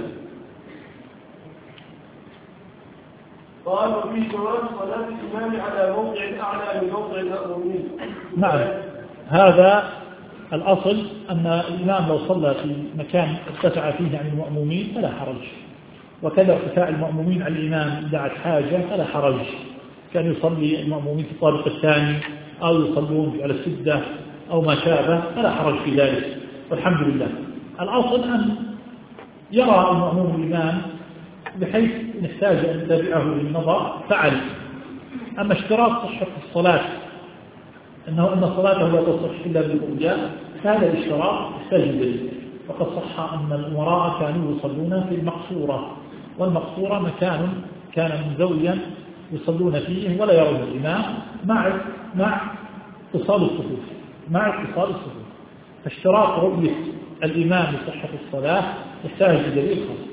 قال وفي جواز صلاة الإمام على موضع أعلى من موضع المأمومين. نعم، هذا الأصل أن الإمام لو صلى في مكان ارتفع فيه عن المأمومين فلا حرج، وكذا ارتفاع المأمومين عن الإمام دعت حاجة فلا حرج، كان يصلي المأمومين في الطابق الثاني أو يصلون على السدة أو ما شابه فلا حرج في ذلك والحمد لله. الأصل أن يرى المأموم الإمام بحيث نحتاج أن نتابعه للنظر فعل. أما اشتراط صحة الصلاة أنه أن صلاته لا تصح إلا بالرؤيا فهذا الاشتراط يحتاج إليه. وقد صح أن الأمراء كانوا يصلون في المقصورة، والمقصورة مكان كان منزويا يصلون فيه ولا يرون الإمام مع مع اتصال الصفوف مع اتصال الصفوف. فاشتراط رؤية الإمام لصحة الصلاة يحتاج إلى خاص.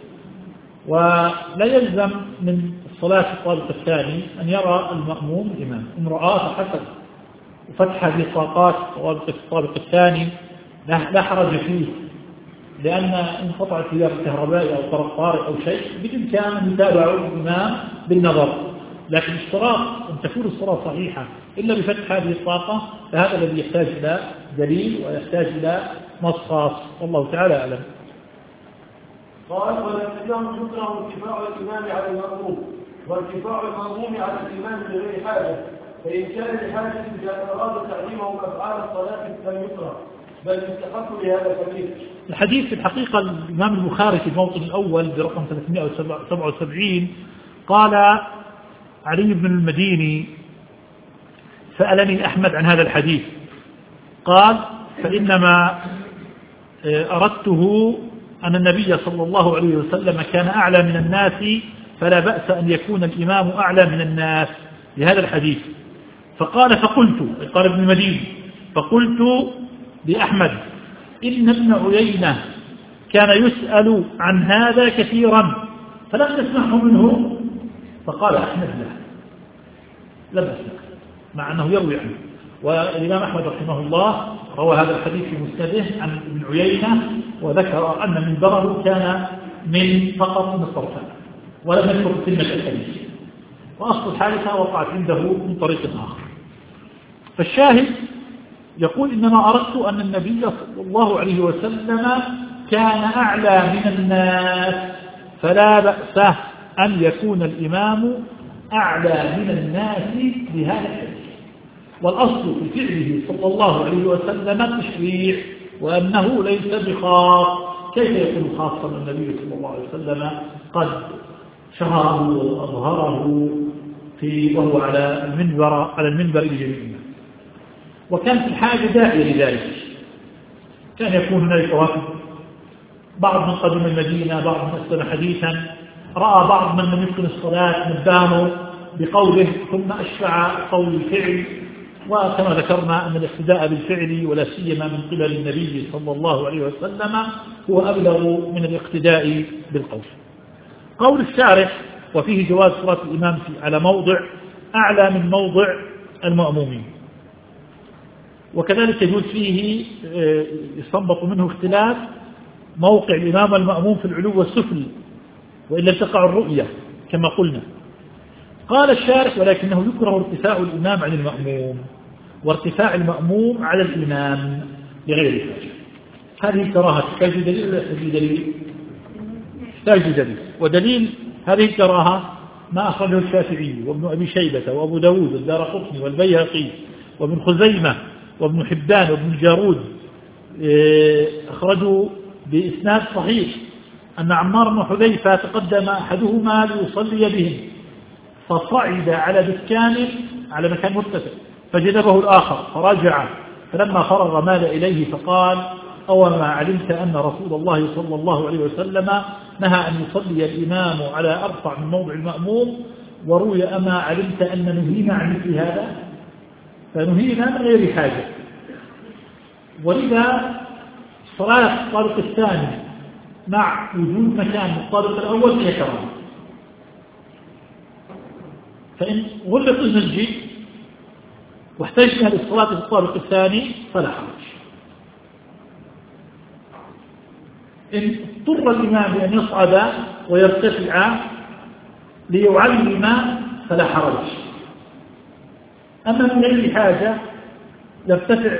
ولا يلزم من الصلاة في الطابق الثاني أن يرى المأموم الإمام، إن رآه فحسب. وفتح هذه الطاقات في الطابق الثاني لا حرج فيه، لأن انقطع التيار الكهربائي أو طرق طارئ أو شيء بالإمكان أن يتابع الإمام بالنظر. لكن اشتراط أن تكون الصلاة صحيحة إلا بفتح هذه الطاقة، فهذا الذي يحتاج إلى دليل ويحتاج إلى نص خاص، والله تعالى أعلم. قال والالتزام يكره ارتفاع الإمام على المأموم وارتفاع المأموم على الإمام بغير حاجة، فإن كان لحاجة إذا أراد تعليمهم أفعال الصلاة لم يكره بل يستحق لهذا الحديث. الحديث في الحقيقة الإمام البخاري في الموطن الأول برقم ثلاثمائة وسبعة وسبعين قال علي بن المديني سألني أحمد عن هذا الحديث قال فإنما أردته أن النبي صلى الله عليه وسلم كان أعلى من الناس فلا بأس أن يكون الإمام أعلى من الناس لهذا الحديث. فقال فقلت قال ابن المديني فقلت لأحمد إن ابن عيينة كان يسأل عن هذا كثيرا فلم نسمعه منه. فقال أحمد لا لم أسمع، مع أنه يروي عنه. والإمام أحمد رحمه الله روى هذا الحديث في مسنده عن ابن عيينة وذكر أن منبره كان من فقط من الطرفان ولم يذكر كلمة الحديث، وأصل الحادثة وقعت عنده من طريق آخر. فالشاهد يقول إنما أردت أن النبي صلى الله عليه وسلم كان أعلى من الناس فلا بأس أن يكون الإمام أعلى من الناس بهذا الحديث. والأصل في فعله صلى الله عليه وسلم التشريع وأنه ليس بخاص. كيف يكون خاصا النبي صلى الله عليه وسلم قد شهره وأظهره في وهو على المنبر على المنبر لجميع الناس، وكانت الحاجة داعية لذلك. كان يكون هنالك وقت بعض من قدم المدينة، بعض من أسلم حديثا، رأى بعض من لم يتقن الصلاة نبهه بقوله ثم أشفع قول الفعل. وكما ذكرنا أن الاقتداء بالفعل ولا سيما من قبل النبي صلى الله عليه وسلم هو أبلغ من الاقتداء بالقول. قول الشارح وفيه جواز صلاة الإمام على موضع أعلى من موضع المأمومين، وكذلك يجوز فيه يستنبط منه اختلاف موقع الإمام والمأموم في العلو والسفل وإلا تقع الرؤية كما قلنا. قال الشارح ولكنه يكره ارتفاع الإمام عن المأموم وارتفاع المأموم على الإمام لغير حاجة. هذه كراهة تحتاج دليل ولا تحتاج دليل؟ تحتاج دليل. ودليل هذه الكراهة ما أخرجه الشافعي وابن أبي شيبة وأبو داود والدارقطني والبيهقي وابن خزيمة وابن حبان وابن الجارود أخرجوا بإسناد صحيح أن عمار بن حذيفة تقدم أحدهما ليصلي بهم فصعد على دكان على مكان مرتفع فجذبه الآخر فرجع، فلما فرغ مال إليه فقال أوما علمت أن رسول الله صلى الله عليه وسلم نهى أن يصلي الإمام على أرفع من موضع المأموم، وروي أما علمت أن نهينا عن مثل هذا؟ فنهينا من غير حاجة. ولذا صلاة الطابق الثاني مع وجود مكان الطابق الأول فيها كراهة، فإن غلق المسجد واحتجنا للصلاة في الطابق الثاني فلا حرج. إن اضطر الإمام بأن يصعد ويرتفع ليعلم فلا حرج. أما من غير حاجة يرتفع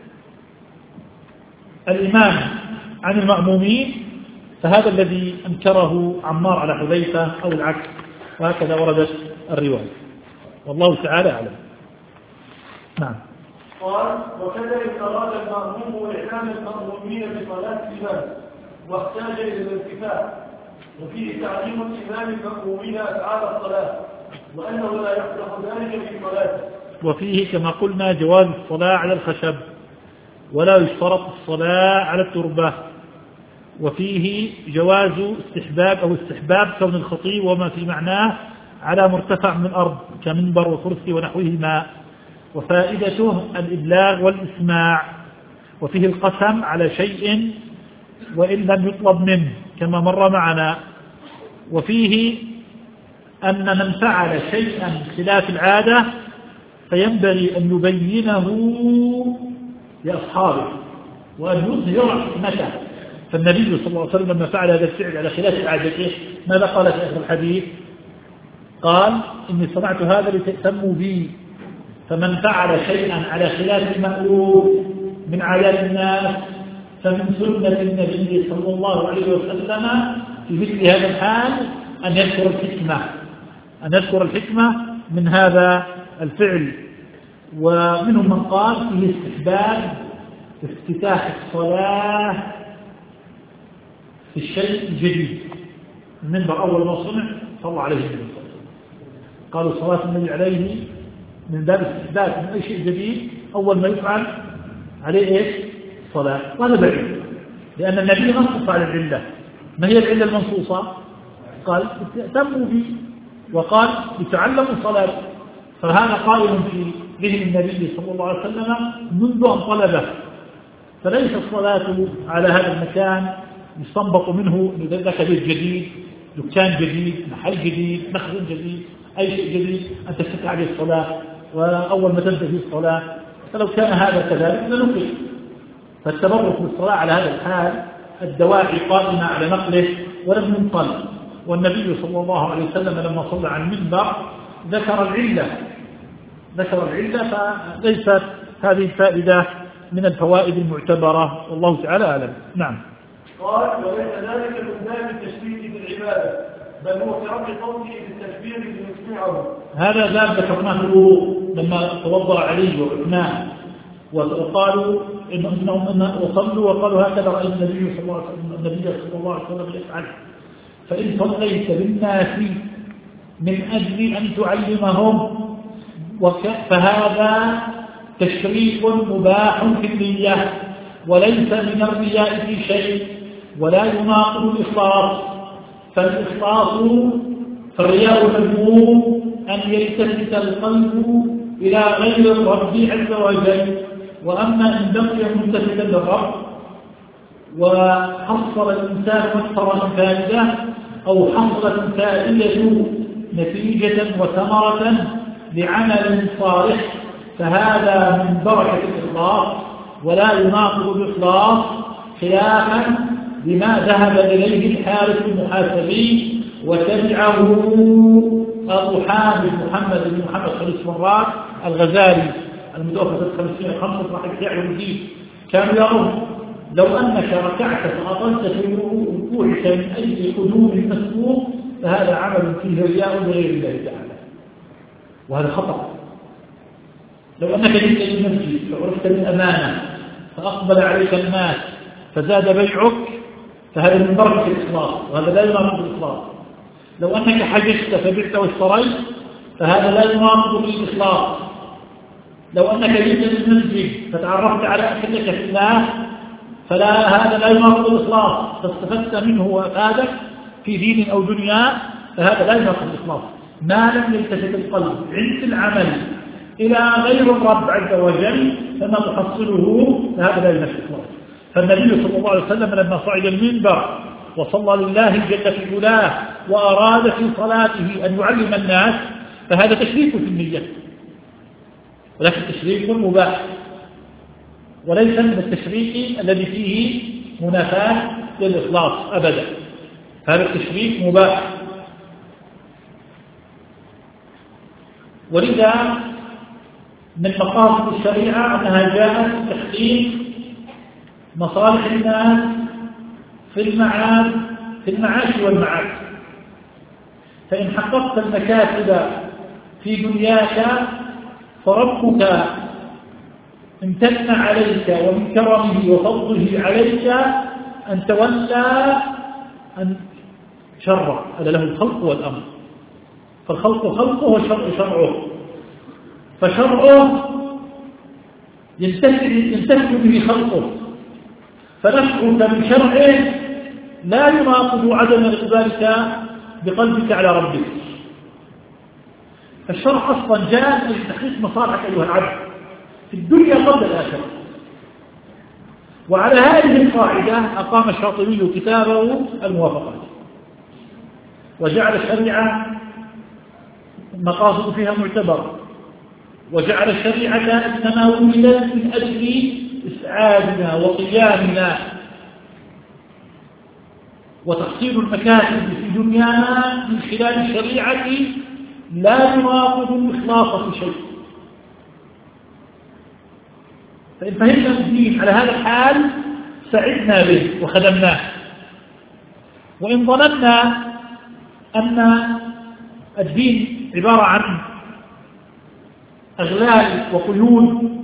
الإمام عن المأمومين فهذا الذي أنكره عمار على حذيفة أو العكس، وهكذا وردت الرواية، والله تعالى أعلم. نعم. قال وكذا إن أراد المأموم إعلام المأمومين بصلاة الإمام واحتاج إلى الالتفات، وفيه تعليم الإمام المأمومين أفعال الصلاة وأنه لا يصلح ذلك في صلاته. وفيه كما قلنا جواز الصلاة على الخشب ولا يشترط الصلاة على التربة. وفيه جواز استحباب أو استحباب كون الخطيب وما في معناه على مرتفع من الأرض كمنبر وكرسي ونحوهما، وفائدته الإبلاغ والإسماع. وفيه القسم على شيء وإن لم يطلب منه كما مر معنا. وفيه أن من فعل شيئا خلاف العادة فينبغي أن يبينه لأصحابه وأن يظهر حكمته. فالنبي صلى الله عليه وسلم لما فعل هذا الفعل على خلاف عادته ماذا قال في آخر الحديث؟ قال إني صنعت هذا لتأتموا بي، فمن فعل شيئا على خلاف المألوف من عادات الناس فمن سنة النبي صلى الله عليه وسلم في مثل هذا الحال أن يذكر الحكمة أن يذكر الحكمة من هذا الفعل. ومنهم من قال فيه استحباب افتتاح الصلاة في الشيء الجديد، المنبر أول ما صنع صلى عليه النبي صلى الله عليه وسلم، قالوا صلاة النبي عليه من باب استحباب من أي شيء جديد أول ما يفعل عليه إيش؟ صلاة. وهذا بعيد لأن النبي نص على العلة. ما هي العلة المنصوصة؟ قال تأتموا بي، وقال لتعلموا الصلاة، فهذا قائم في ذهن النبي صلى الله عليه وسلم منذ أن طلبه. فليس الصلاة على هذا المكان يستنبط منه أن ذلك بيت جديد، دكان جديد، محل جديد، مخزن جديد، أي شيء جديد أن تفتح عليه الصلاة وأول ما تبدأ فيه الصلاة. فلو كان هذا كذلك لنقل. فالتبرك بالصلاة على هذا الحال الدواعي قائمة على نقله ولم ينقل. والنبي صلى الله عليه وسلم لما صلى على المنبر ذكر العلة ذكر العلة فليست هذه الفائدة من الفوائد المعتبرة، والله تعالى أعلم. نعم. قال وليس ذلك من باب التشديد في العبادة، بل هو في رفع صوته بالتكبير ليسمعه. هذا ذاب ذكرناه في الوضوء لما توضأ علي وعثمان وقالوا إنهم وصلوا وقالوا هكذا رأى النبي صلى الله عليه وسلم النبي صلى الله عليه وسلم يفعل. فإن صليت بالناس من أجل أن تعلمهم فهذا تشريك مباح في النية وليس من الرياء في شيء ولا يناقض الإخلاص. فالإخلاص فالرياء مذموم أن يلتفت القلب إلى غير الرب عز وجل. وأما إن بقي ملتفتا للرب وحصل الإنسان مكثرة فائدة أو حصلت فائدة نتيجة وثمرة لعمل صالح فهذا من بركة الإخلاص ولا يناقض الإخلاص، خلافا لما ذهب إليه الحارث المحاسبي وتبعه أبو حامد محمد بن محمد خليل مرات الغزالي المتوفى في الخمسين خمسة راح يعلم الدين. كانوا يرون لو أنك ركعت فأطلت في ركوعك من أجل قدوم المسبوق فهذا عمل فيه رياء لغير الله تعالى، وهذا خطأ. لو أنك جئت إلى المسجد فعرفت بالأمانة فأقبل عليك الناس فزاد بيعك فهذا من بركة الإخلاص وهذا لا يناقض الإخلاص. لو أنك حججت فبعت واشتريت فهذا لا يناقض الإخلاص. لو أنك جئت إلى المسجد فتعرفت على أخلك في الله فلا هذا لا يناقض الإخلاص، فاستفدت منه وأفادك في دين أو دنيا فهذا لا يناقض الإخلاص ما لم يلتفت القلب عند العمل إلى غير الرب عز وجل فما تحصله فهذا لا يناقض الإخلاص. فالنبي صلى الله عليه وسلم لما صعد المنبر وصلى لله جل في علاه وأراد في صلاته أن يعلم الناس فهذا تشريك في النية، ولكن تشريك مباح وليس من التشريك الذي فيه منافاة للإخلاص أبدا. هذا التشريك مباح. ولذا من مقاصد الشريعة أنها جاءت تحقيق مصالح الناس في المعاد في المعاش والمعاد. فإن حققت المكاسب في دنياك فربك امتن عليك ومن كرمه وفضله عليك أن تولى أن شرع. هذا له الخلق والأمر، فالخلق خلقه والشرع شرعه، فشرعه ينتفع به خلقه، فنفعك من شرعه لا يناقض عدم إقبالك بقلبك على ربك. فالشرع أصلا جاء لتحقيق مصالحك أيها العبد في الدنيا قبل الآخرة. وعلى هذه القاعدة أقام الشاطبي كتابه الموافقات وجعل الشريعة المقاصد فيها معتبرة، وجعل الشريعة إنما ولدت من أجل إسعادنا وقيامنا وتحصيل المكاسب في دنيانا من خلال الشريعة لا يناقض الإخلاص في شيء. فإن فهمنا الدين على هذا الحال سعدنا به وخدمناه. وإن ظننا أن الدين عبارة عن أغلال وقيود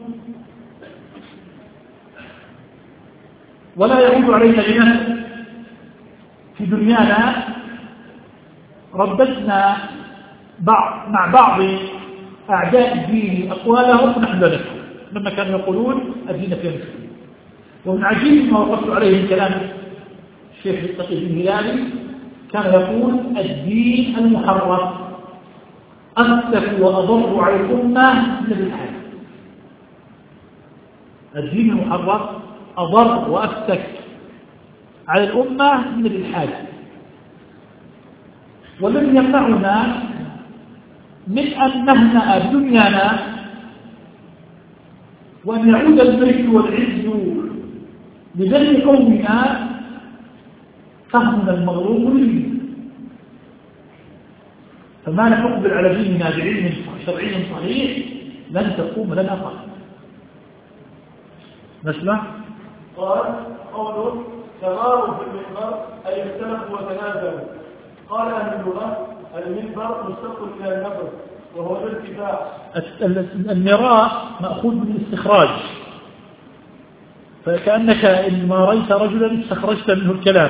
ولا يعود علينا بنفسه في دنيانا رددنا بعض مع بعض أعداء الدين أقوالهم نحن لا نفهم لما كانوا يقولون الدين فيه مشكلة. ومن عجيب ما وقفت عليه من كلام الشيخ التقي بن هلالي كان يقول الدين المحرف أفتك وأضر على الأمة من الإلحاد. الدين المحرف أضر وأفتك على الأمة من الإلحاد. والذي يمنعنا من أن نهنأ بدنيانا وأن يعود الملك والعز لذل قومنا فهمنا المغروب للدين. فما نقبل على ديننا بعلم شرعي صحيح لن تقوم لنا قائمة. نسمع قال قوله تغاروا في المنبر أي اختلفوا وتنازلوا قال أهل اللغة المنبر مشتق من النبر وهو الارتفاع. المراء مأخوذ من الاستخراج، فكأنك إن ما رأيت رجلا استخرجت منه الكلام.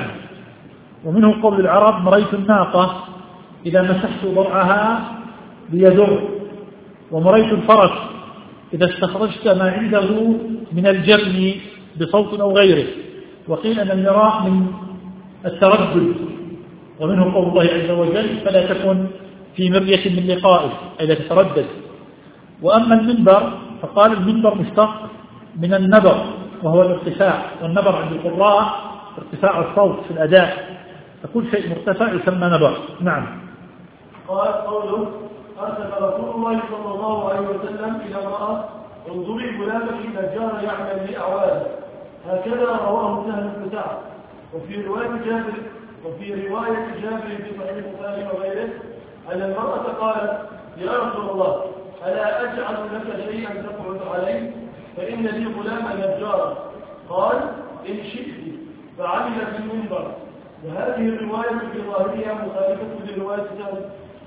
ومنه قول العرب مريت الناقة إذا مسحت ضرعها بيدر، ومريت الفرس إذا استخرجت ما عنده من الجبن بصوت أو غيره. وقيل أن المراء من التردد، ومنه قول الله عز وجل فلا تكن في مرية من لقائه أي لا تتردد. وأما المنبر فقال المنبر مشتق من النبر وهو الارتفاع، والنبر عند القراء ارتفاع الصوت في الأداء، فكل شيء مرتفع يسمى نبر. نعم. قال قوله أرسل رسول الله صلى الله عليه وسلم إلى امرأة انظري غلامك نجار يعمل لي أعوانا، هكذا رواه سهل بن سعد. وفي رواية جابر وفي رواية جابر في صحيح البخاري وغيره أن المرأة قالت يا رسول الله ألا أجعل لك شيئا تقعد عليه فإن لي غلاما نجارا؟ قال إن شئت، فعمل في المنبر. وهذه الرواية في ظاهرها مخالفة لرواية سهل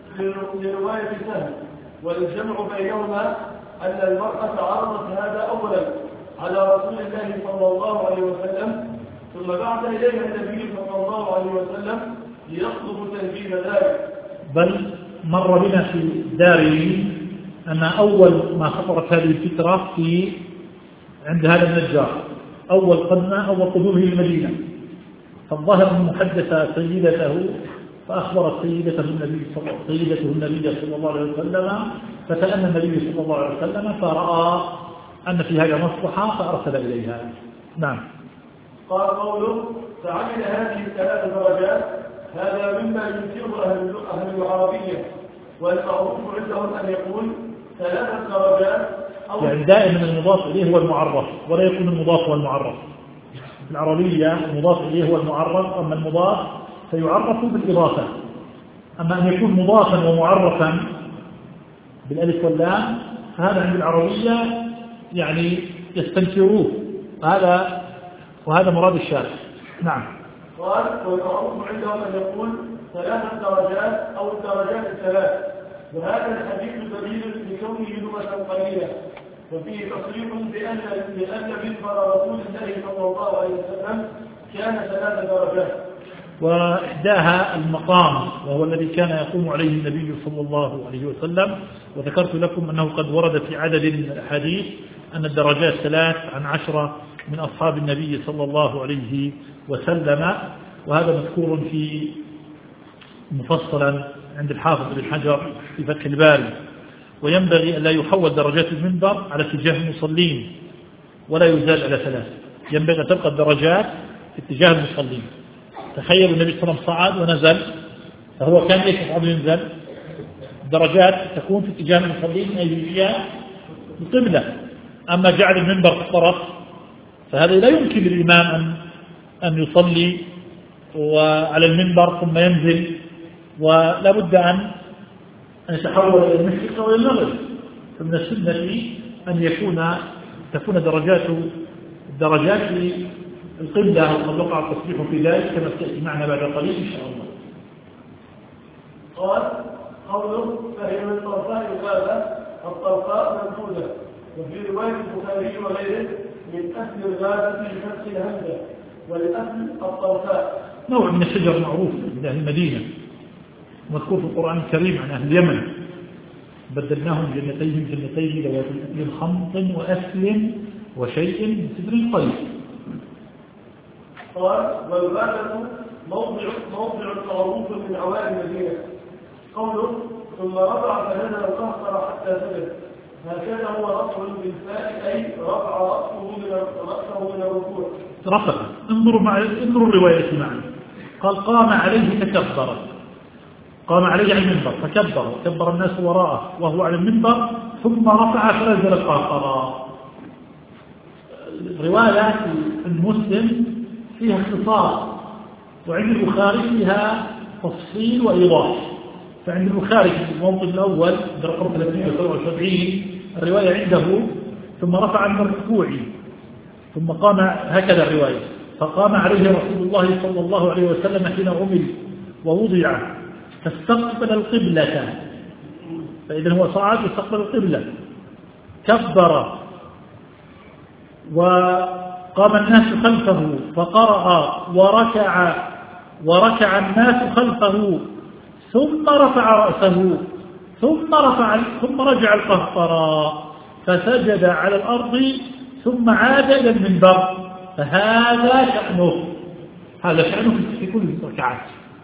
لرواية سهل، والجمع بينهما أن المرأة عرضت هذا أولا على رسول الله صلى الله عليه وسلم، ثم بعث إليها النبي صلى الله عليه وسلم ليطلب تنفيذ ذلك. بل مر بنا في داره أن أول ما خطرت هذه الفكرة في عند هذا النجار أول قدمة أول قدومه للمدينة، فالظاهر أن محدثة سيدته فأخبرت سيدته النبي صلى سيدته النبي صلى الله عليه وسلم، فتأنى النبي صلى الله عليه وسلم فرأى أن في هذا مصلحة فأرسل إليها. نعم. قال قوله فعمل هذه الثلاث درجات، هذا مما ينكره أهل العربية، والمعروف عندهم أن يقول ثلاث درجات. يعني دائما المضاف إليه هو المعرف ولا يكون المضاف هو المعرف. في العربية المضاف إليه هو المعرف، أما المضاف فيعرف بالإضافة. أما أن يكون مضافا ومعرفا بالألف واللام فهذا عند العربية يعني يستنكروه، هذا وهذا مراد الشارع. نعم. قال والمعروف عندهم أن يقول ثلاث درجات أو الدرجات الثلاث، وهذا الحديث دليل لكونه لغة قليلة، وفيه تصريح بأن بأن منبر رسول الله صلى الله عليه وسلم كان ثلاث درجات، وإحداها المقام وهو الذي كان يقوم عليه النبي صلى الله عليه وسلم. وذكرت لكم أنه قد ورد في عدد من الأحاديث أن الدرجات ثلاث عن عشرة من أصحاب النبي صلى الله عليه وسلم، وهذا مذكور في مفصلا عند الحافظ بن حجر في فتح الباري. وينبغي أن لا يحول درجات المنبر على اتجاه المصلين ولا يزال على ثلاث، ينبغي أن تبقى الدرجات في اتجاه المصلين. تخيل النبي صلى الله عليه وسلم صعد ونزل، فهو كان ليس يصعد وينزل، الدرجات تكون في اتجاه المصلين أي في اتجاه القبلة. أما جعل المنبر في الطرف فهذا لا يمكن للإمام أن أن يصلي وعلى المنبر ثم ينزل، ولا بد أن أن يتحول إلى المشرق أو إلى المغرب. فمن السنة أن يكون تكون درجات الدرجات القبلة، وقد وقع التصريح في ذلك كما سيأتي معنا بعد قليل إن شاء الله. قال قوله فهي من طرفاء الغابة، الطرفاء ممدودة، وفي رواية البخاري وغيره من أهل الغابة بفتح الهمزة، والأهل الطرفاء نوع من الشجر معروف من أهل المدينة، مذكور في القرآن الكريم عن أهل اليمن بدلناهم جنتين جنتين ذوات أكل خمط وأسل وشيء من سدر قليل. قال والغابة موضع موضع معروف من عوالم المدينة. قوله ثم رفع فنزل القهقر حتى سجد، هكذا هو رفع بالفاء أي رفع رأسه من رأسه من الركوع. رفع. انظروا مع انظروا الرواية معنا. قال قام عليه فكبر، قام عليه على المنبر فكبر وكبر الناس وراءه وهو على المنبر، ثم رفع فنزل القهقر. روايات المسلم فيها اختصار، وعند البخاري فيها تفصيل وإيضاح. فعند البخاري في الموطن الأول برقم ثلاثمائة وسبعة وسبعين الرواية عنده ثم رفع من الركوع ثم قام، هكذا الرواية، فقام عليه رسول الله صلى الله عليه وسلم حين عمل ووضع فاستقبل القبلة، فإذا هو صعد واستقبل القبلة، كبر وقام الناس خلفه فقرأ وركع وركع الناس خلفه ثم رفع رأسه ثم رفع ثم رجع القهقرى فسجد على الأرض ثم عاد إلى المنبر. فهذا شأنه، هذا شأنه في كل الركعات.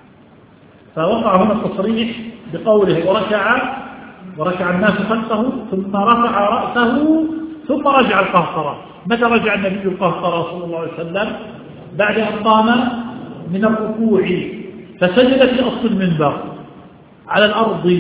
فوقع هنا التصريح بقوله وركع وركع الناس خلفه ثم رفع رأسه ثم رجع القهقرى. متى رجع النبي القهقرى صلى الله عليه وسلم؟ بعد أن قام من الركوع فسجد في أصل المنبر على الأرض.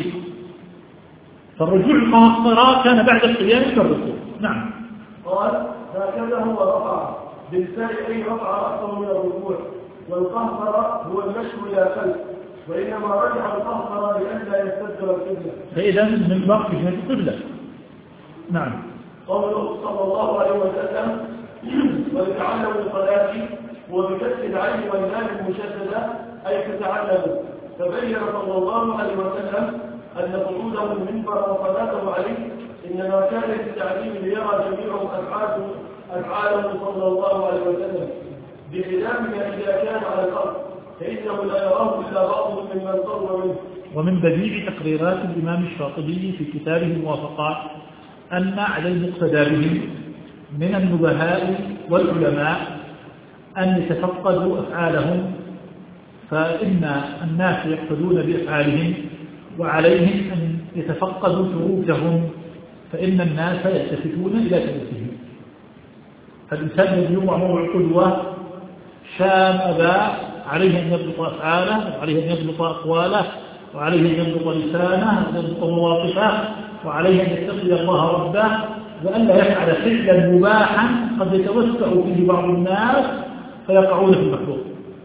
فالرجوع القهقرى كان بعد القيام من الركوع. نعم. قال هكذا هو رفع بالفعل أي رفع رأسه من الركوع، والقهقرى هو المشي إلى خلف، وإنما رجع القهقرى لئلا يستدبر القبلة. فإذا المنبر في جهة القبلة. نعم. قوله صلى الله عليه وسلم ولتعلموا الصلاة وبكسر العين واللام المشددة أي تتعلموا. فبين صلى الله عليه وسلم أن صعوده المنبر وصلاته عليه إنما كان للتعليم ليرى جميعهم أفعاله أفعاله صلى الله عليه وسلم، بخلاف ما إذا كان على الأرض فإنه لا يراه إلا بعض ممن قرب منه. ومن بديع تقريرات الإمام الشاطبي في كتابه الموافقات أن على المقتدى بهم من النبهاء والعلماء أن يتفقدوا أفعالهم، فإن الناس يقتدون بأفعالهم وعليهم أن يتفقدوا شروطهم، فإن الناس يلتفتون إلى شروطهم. فالإنسان الذي يوضع موضع قدوة شام أبا عليه أن يضبط أفعاله وعليه أن يضبط أقواله وعليه أن يضبط لسانه وأن يضبط مواقفه وعليه أن يتقي الله ربه، وأن لا يفعل فعلا مباحا قد يتوسع فيه بعض الناس فيقعون في المكروه.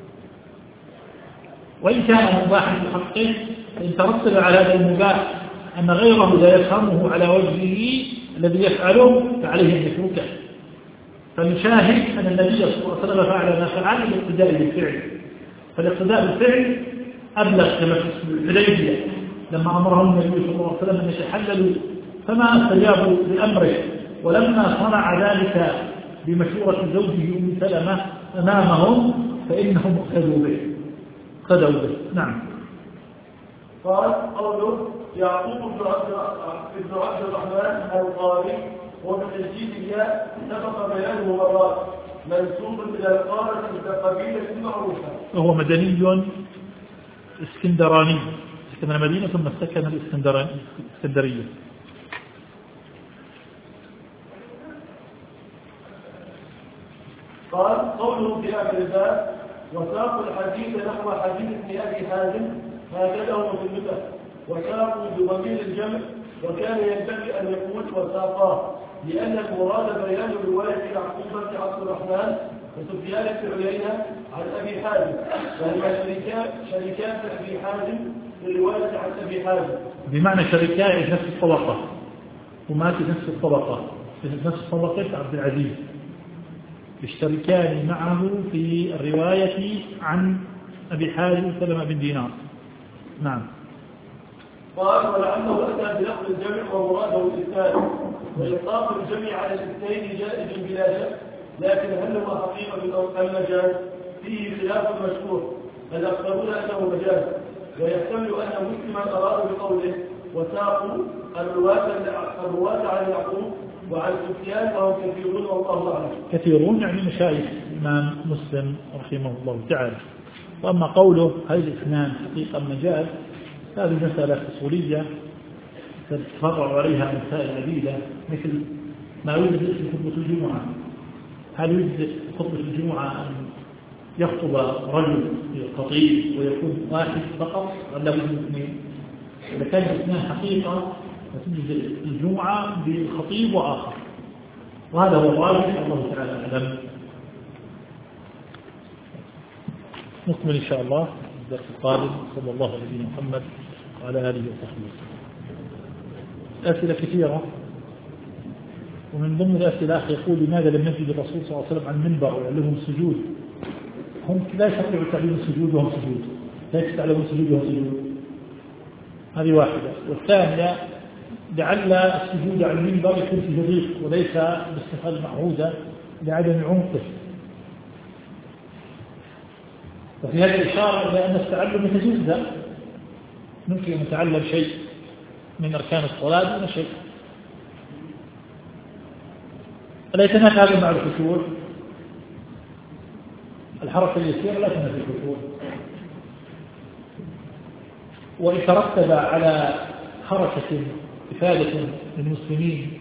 وإن كان مباحا في حقه فإن ترتب على هذا المباح أن غيره لا يفهمه على وجهه الذي يفعله فعليه أن يتركه. فنشاهد أن النبي صلى الله عليه وسلم فعل ما فعل بالاقتداء بالفعل، فالاقتداء بالفعل أبلغ كما في الحديبية لما أمرهم النبي صلى الله عليه وسلم أن يتحللوا فما استجابوا لأمره، ولما صنع ذلك بمشورة زوجه أم سلمة أمامهم فإنهم اقتدوا به اقتدوا به. نعم. قال قوله يعقوب بن عبد الرحمن القاري وبتسجيل الياء سبق بيانه مرات منسوب إلى القارة كقبيلة معروفة. وهو مدني اسكندراني، سكن المدينة ثم سكن الاسكندرية. قال قوله في آخر الباب وساق الحديث نحو حديث ابن أبي حازم هكذا هو في النسخ، وساقوا بضمير الجمع، وكان ينبغي أن يقول وساقاه لأن المراد بيان رواية يعقوب بن عبد الرحمن وسفيان بن عيينة عن أبي حازم، وهما شركان شركان أبي حازم للرواية عن أبي حازم. بمعنى شركان في نفس الطبقة وما في نفس الطبقة في نفس طبقة عبد العزيز، يشتركان معه في الرواية عن أبي حازم سلمة بن دينار. نعم. قال ولعله أتى بلفظ الجمع ومراده الإسناد، وإطلاق الجمع على الاثنين جائز بلا شك، لكن هل هو حقيقة أو المجاز فيه خلاف مشهور، بل أكثرون أنه مجاز، ويحتمل أن مسلما أراد بقوله وساقوا الرواة عن يعقوب وعن سفيان فهم كثيرون والله أعلم. كثيرون يعني مشايخ الإمام مسلم رحمه الله تعالى. وأما قوله هذه الاثنان حقيقة مجاز هذه مسألة أصولية تتفرع عليها مسائل عديدة، مثل ما يوجد في خطبة الجمعة. هل يوجد خطبة الجمعة أن يخطب رجل خطيب ويكون واحد فقط ولا يوجد اثنين؟ إذا كان الاثنان حقيقة فتوجد الجمعة بالخطيب وآخر، وهذا هو الراجح الله تعالى أعلم. نكمل إن شاء الله الدرس القادم. صلى الله على نبينا محمد وعلى آله وصحبه وسلم. أسئلة كثيرة، ومن ضمن الأسئلة يقول لماذا لم ينفذ الرسول صلى الله عليه وسلم عن المنبر ويعلمهم السجود؟ هم لا يستطيعوا تعليم السجود وهم سجود، لا يستطيعون السجود وهم سجود، هذه واحدة. والثانية لعل السجود على المنبر يكون فيه ضيق وليس بالصفة المعهودة لعدم عمقه. وفي هذه الإشارة إلى أن التعلم يتجزأ، ممكن أن نتعلم شيء من أركان الصلاة دون شيء. ألا يتنافى هذا مع الخشوع؟ الحركة اليسيرة لا تنافي الخشوع، وإن ترتب على حركة إفادة للمسلمين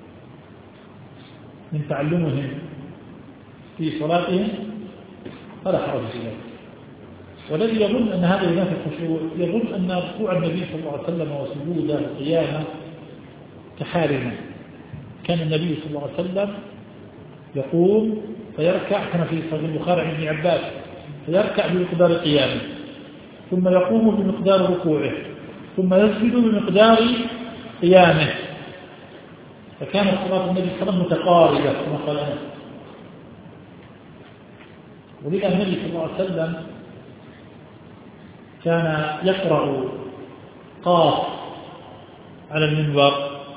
من تعلمهم في صلاتهم فلا حرج في ذلك. والذي يظن أن هذا ينافي الخشوع يظن أن ركوع النبي صلى الله عليه وسلم وسجوده وقيامه كحالنا. كان النبي صلى الله عليه وسلم يقوم فيركع كما في صحيح البخاري عن ابن عباس، فيركع بمقدار قيامه، ثم يقوم بمقدار ركوعه، ثم يسجد بمقدار قيامه. فكانت صلاة النبي صلى الله عليه وسلم متقاربة كما قال أنس. ولذا النبي صلى الله عليه وسلم كان يقرأ قاف على المنبر،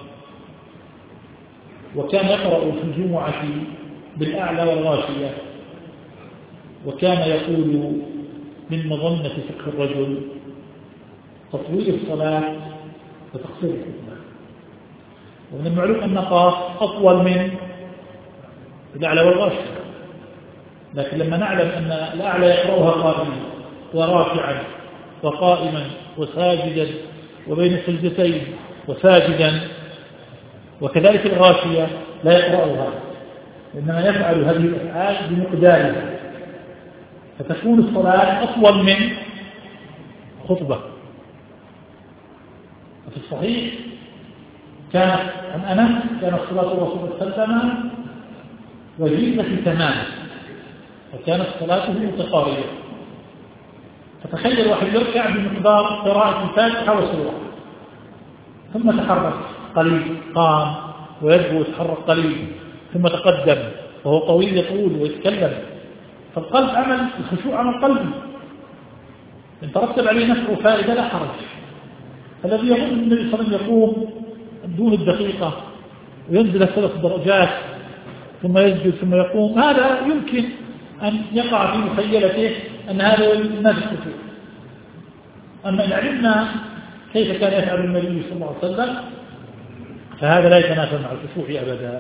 وكان يقرأ في الجمعة بالأعلى والغاشية، وكان يقول من مظنة فقه الرجل تطويل الصلاة وتقصير الخطبة. ومن المعلوم أن قاف أطول من الأعلى والغاشية، لكن لما نعلم أن الأعلى يقرأها قائما ورافعا وقائما وساجدا وبين السجدتين وساجدا، وكذلك الغاشية لا يقرأها، إنما يفعل هذه الأفعال بمقدارها، فتكون الصلاة أطول من خطبة. وفي الصحيح كانت عن أنس كانت صلاة الرسول صلى الله عليه وسلم وجيزة تماما، وكانت صلاته متقاربة. فتخيل واحد يركع بمقدار قراءة الفاتحة والسورة، ثم تحرك قليل، قام ويدعو ويتحرك قليل، ثم تقدم وهو طويل يطول ويتكلم، فالقلب عمل، الخشوع عمل قلبي، إن ترتب عليه نفع وفائدة لا حرج. الذي يظن النبي صلى الله عليه وسلم يقوم دون الدقيقة وينزل ثلاث درجات ثم يسجد ثم يقوم، هذا يمكن أن يقع في مخيلته أن هذا الناس الخشوع. أما إن علمنا كيف كان يفعل النبي صلى الله عليه وسلم فهذا لا يتنافى مع الخشوع أبدا.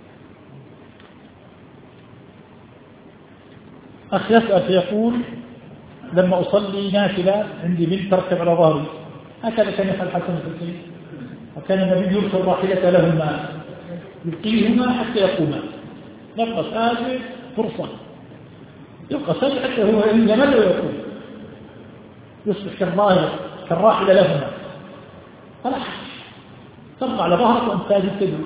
أخ يسأل فيقول لما أصلي نافلة عندي بنت تركب على ظهري، هكذا كان يفعل حسن الحسين، وكان النبي يرسل راحلة لهما يلقيهما حتى يقوما، يبقى ساجد فرصة، يبقى ساجد حتى هو يمل ويقوم، يصبح كالظاهر كالراحلة لهما، فلا حاجة تبقى على ظهرك وأنت ساجد تدعو.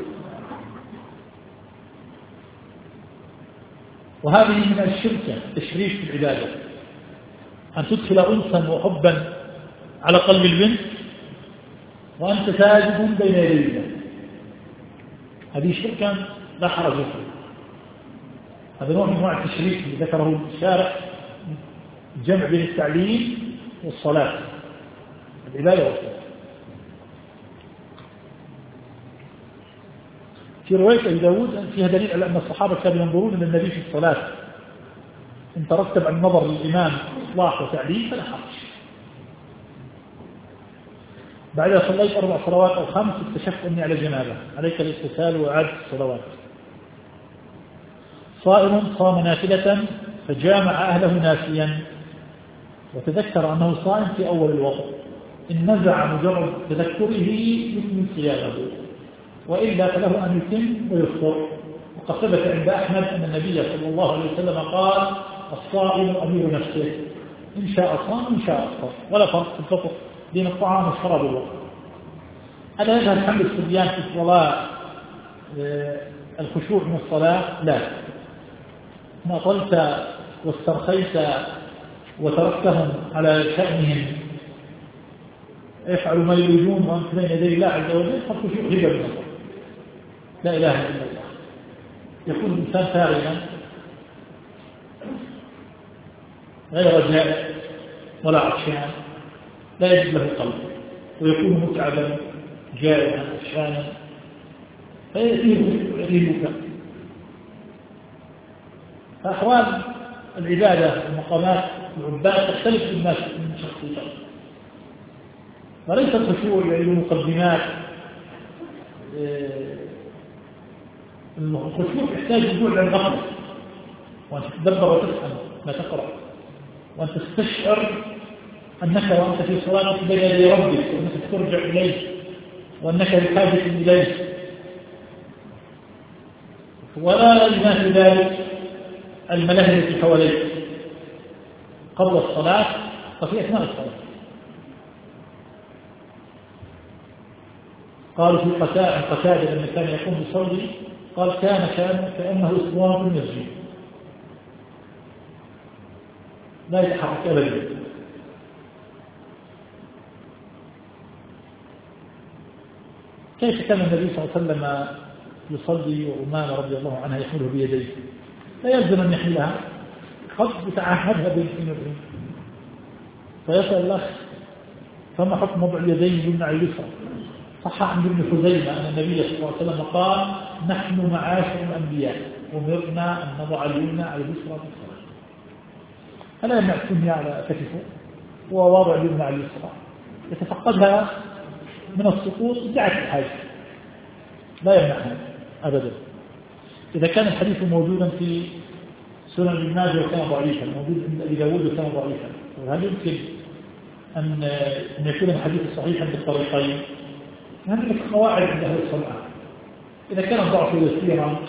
وهذه من الشركة تشريف في العبادة، أن تدخل أنسا وحبا على قلب البنت وأنت ساجد بين يدي الله، هذه شركة لا حرج فيها. هذا نوع من أنواع التشريف اللي ذكره الشارع، الجمع بين التعليم والصلاة، العبادة والصلاة. في رواية أبي داود فيها دليل على أن الصحابة كانوا ينظرون إلى النبي في الصلاة، إن ترتب عن النظر للإمام إصلاح وتعليم فلا حرج. بعد صليت أربع صلوات أو خمس اكتشفت أني على جنابة، عليك الاغتسال وإعادة الصلوات. صائم صام نافلة فجامع أهله ناسيا وتذكر أنه صائم في أول الوقت، إن نزع مجرد تذكره يكمل صيامه، وإلا فله أن يتم ويفطر. وقد ثبت عند أحمد أن النبي صلى الله عليه وسلم قال الصائم أمير نفسه، إن شاء صام إن شاء أفطر، ولا فرق في الفطر بين الطعام والشراب والوقت. هذا يظهر حمل الصبيان في الصلاة الخشوع من الصلاة؟ لا. ما طلت واسترخيت وتركتهم على شأنهم يفعلوا ما يريدون وأنت بين يدي الله عز وجل، فالخشوع هبة من الله، لا إله إلا الله. يكون الإنسان فارغا غير جائع ولا عطشان، لا يجد له قلب، ويكون متعبا جائعا عطشانا فيأتيه البكاء. فأحوال العبادة ومقامات العباد تختلف من الناس من شخص لشخص، وليس الخشوع يعني مقدمات. الخشوع يحتاج رجوع إلى الغفلة، وأن تتدبر وتفهم ما تقرأ، وأن تستشعر أنك وأنت في صلاتك بين يدي ربك، وأنك ترجع إليه، وأنك بحاجة إليه، ولا ينافي ذلك الملاهي التي حواليك قبل الصلاة وفي أثناء الصلاة. قالوا في قتادة لما كان يقوم يصلي قال كان كان كأنه أسوان في المسجد لا يتحرك أبدا. كيف كان النبي صلى الله عليه وسلم يصلي وأمامة رضي الله عنها يحمله بيديه؟ لا يلزم أن يحملها، قد يتعهدها بالحمل. فيسأل الله فما حكم وضع اليدين اليمنى على اليسرى؟ صح عن ابن حذيفة أن النبي صلى الله عليه وسلم قال نحن معاشر الأنبياء أمرنا أن نضع اليمنى على اليسرى في الصلاة. فلا يمنع السنية على كتفه ووضع اليمنى على اليسرى، يتفقدها من السقوط دعت الحاجة، لا يمنعها أبدا. إذا كان الحديث موجودا في سنن ابن ماجه وكان ضعيفا، موجود عند أبي داود وكان ضعيفا، وهل يمكن أن أن يكون الحديث صحيحا بالطريقين؟ هذه قواعد عند أهل الصنعة. إذا كان الضعف يسيرا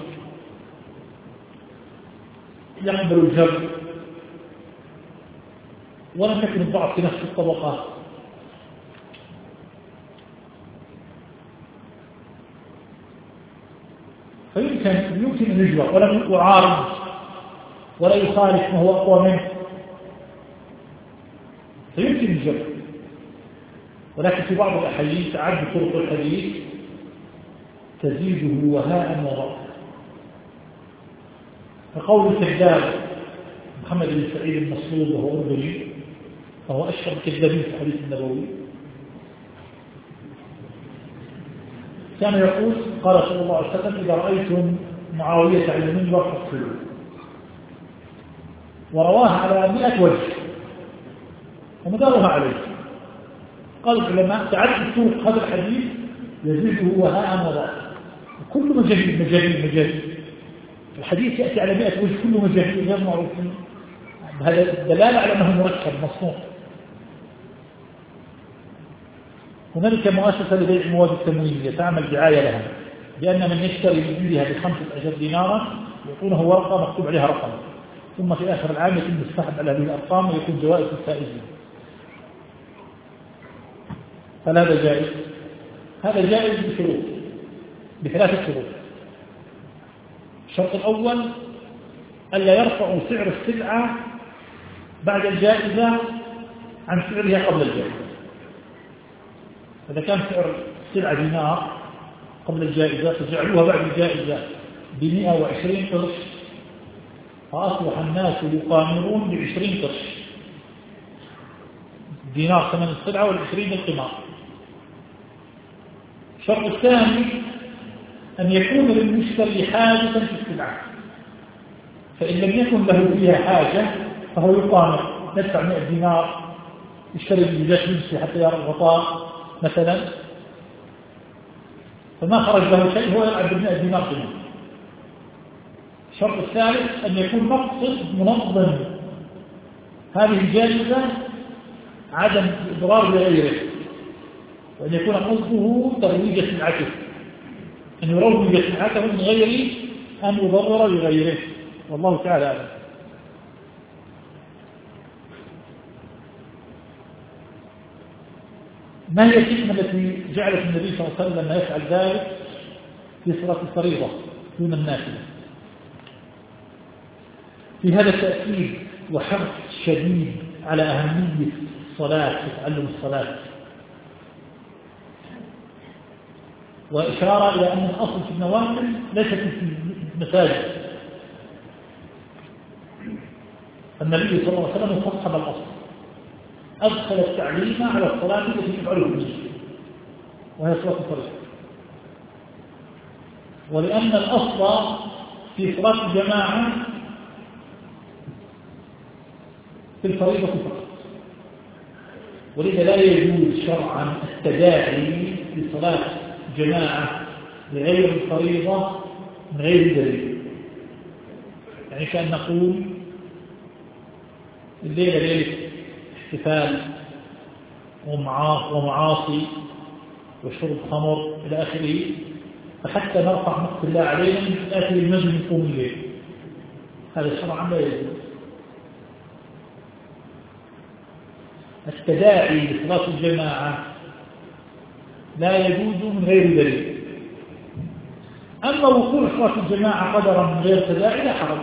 يقبل الجر، ولم يكن الضعف في نفس الطبقة، فيمكن يمكن أن يجبر ولم يعارض ولا يخالف ما هو أقوى منه، فيمكن الجبر. ولكن في بعض الأحاديث تعد طرق الحديث تزيده وهاء وضعفا، فقول الكذاب محمد بن سعيد المصلوب وهو أردني فهو أشهر الكذابين في الحديث النبوي، كان يقول قال صلى الله عليه وسلم إذا رأيتم معاوية على المنبر فاقتلوه، ورواها على مئة وجه ومدارها عليه. قال العلماء تعدد طرق هذا الحديث يزيده وهاء وضعفا، كل مجاهيل مجاهيل مجاهيل. الحديث يأتي على مئة وجه كل مجاهيل غير معروفين، هذا دلالة على أنه مركب مصنوع. هنالك مؤسسة لبيع المواد التموينية تعمل دعاية لها بأن من يشتري بها بخمسة عشر دينارا يعطونه ورقة مكتوب عليها رقم، ثم في آخر العام يتم السحب على هذه الأرقام ويكون جوائز الفائزين. هل هذا جائز؟ هذا جائز بشروط، بثلاثة شروط. الشرط الأول ألا يرفعوا سعر السلعة بعد الجائزة عن سعرها قبل الجائزة. إذا كان سعر السلعة دينار قبل الجائزة فجعلوها بعد الجائزة بمئة وعشرين قرش، فأصبح الناس يقامرون بعشرين قرش، دينار ثمن السلعة والعشرين القمار. الشرط الثاني أن يكون للمشتري حاجة في السلعة، فإن لم يكن له فيها حاجة فهو يقامر، يدفع مئة دينار يشتري بجاش يمشي حتى يرى الغطاء مثلا، فما خرج له شيء هو يلعب بالمئة دينار قيمة. الشرط الثالث أن يكون مقصد منظم هذه الجائزة عدم إضرار لغيره، وأن يكون قصده ترويج سلعته، أن يروج سلعته من غير أن يضرر لغيره، والله تعالى أعلم. ما هي الحكمة التي جعلت النبي صلى الله عليه وسلم يفعل ذلك في صلاة الفريضة دون النافلة؟ في هذا التأكيد وحرص شديد على أهمية الصلاة وتعلم الصلاة، وإشارة إلى أن الأصل في النوافل ليست في المساجد. النبي صلى الله عليه وسلم استصحب الأصل، أدخل التعليم على الصلاة التي تفعله في المسجد وهي صلاة الفريضة. ولأن الأصل في صلاة الجماعة في الفريضة فقط، ولذا لا يجوز شرعا التداعي لصلاة جماعة لغير الفريضة من غير دليل. يعني كأن نقول الليلة ليلة احتفال ومعاصي وشرب خمر إلى آخره، فحتى نرفع مقت الله علينا من آخر المسجد نقوم الليل، هذا شرعا لا يجوز. التداعي لصلاة الجماعة لا يجوز من غير دليل. أما وقوع صلاة الجماعة قدرا من غير تداعي لا حرج،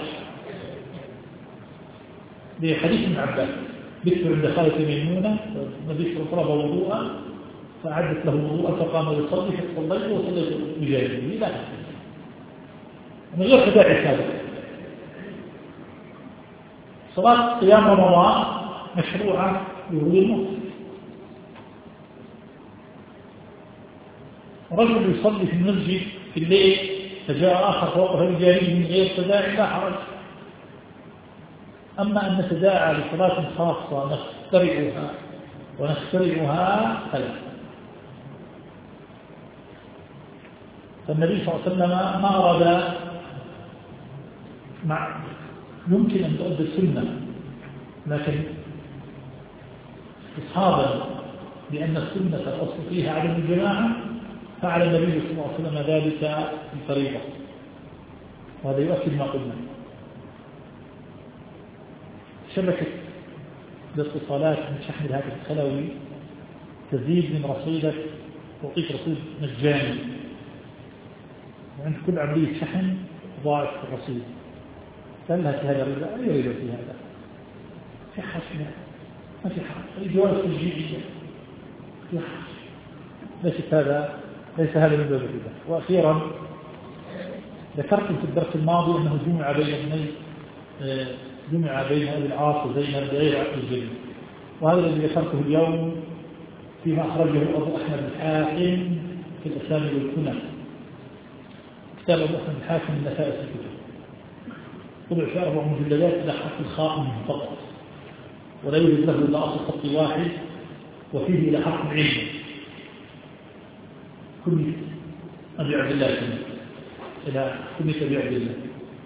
لحديث ابن عباس: بكر عند خالة ميمونة بكر طلب وضوءا فأعدت له وضوءا فقام يصلي فصليت وصليت بجانبه، لا من غير تداعي سابق. صلاة قيام رمضان مشروعة بوجود المسلم. رجل يصلي في المسجد في الليل فجاء آخر فوقف بجانبه من غير تداعي لا حرج. أما أن نتداعى لصلاة خاصة نخترعها ونخترعها فلا. فالنبي صلى الله عليه وسلم ما أراد مع يمكن أن تؤدي السنة، لكن استصحابا لأن السنة الأصل فيها عدم الجماعة فعل النبي صلى الله عليه وسلم ذلك في الفريضة، وهذا يؤكد ما قلنا. شبكة الاتصالات من شحن الهاتف الخلوي تزيد من رصيدك، تعطيك رصيد مجاني، وعند كل عملية شحن ضاعف الرصيد. فلها في هذا الربا أي ربا في هذا؟ في حاجة ما في حاجة، الجوال التشجيعية في حاجة، ليس هذا ليس هذا من باب الربا. وأخيرا ذكرت في الدرس الماضي أنه جمع بين ابني جمع بين أبي العاص وزينب بغير عقد الجنة، وهذا الذي ذكرته اليوم فيما أخرجه أبو أحمد الحاكم في الأسامي والكنى. كتاب أبو أحمد الحاكم من نفائس الكتب، طبع في أربع مجلدات إلى حرف الخاء منه فقط، ولا يوجد له إلا أصل خط واحد وفيه إلى حرف العلم كل أبي عبد الله إلى كل أبي عبد الله.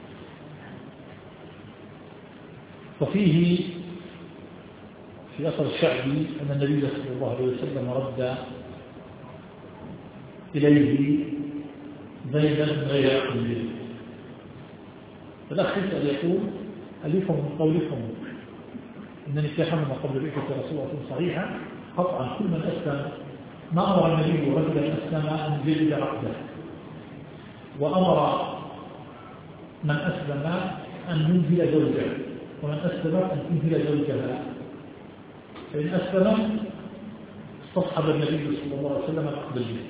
وفيه في أثر الشعبي أن النبي صلى الله عليه وسلم رد إليه زيدا من غير عقل به. فالأخ يسأل يقول: هل يفهم من قولكم إن نكاحهما قبل بعثة رسول الله صحيحة؟ قطعا كل من أسلم ما أمر النبي رجلا أسلم أن يجدد عقده، وأمر من أسلم أن ينزل زوجه، ومن أسلمت أن تنزل زوجها. فإن أسلم استصحب النبي صلى الله عليه وسلم عقد الجنة.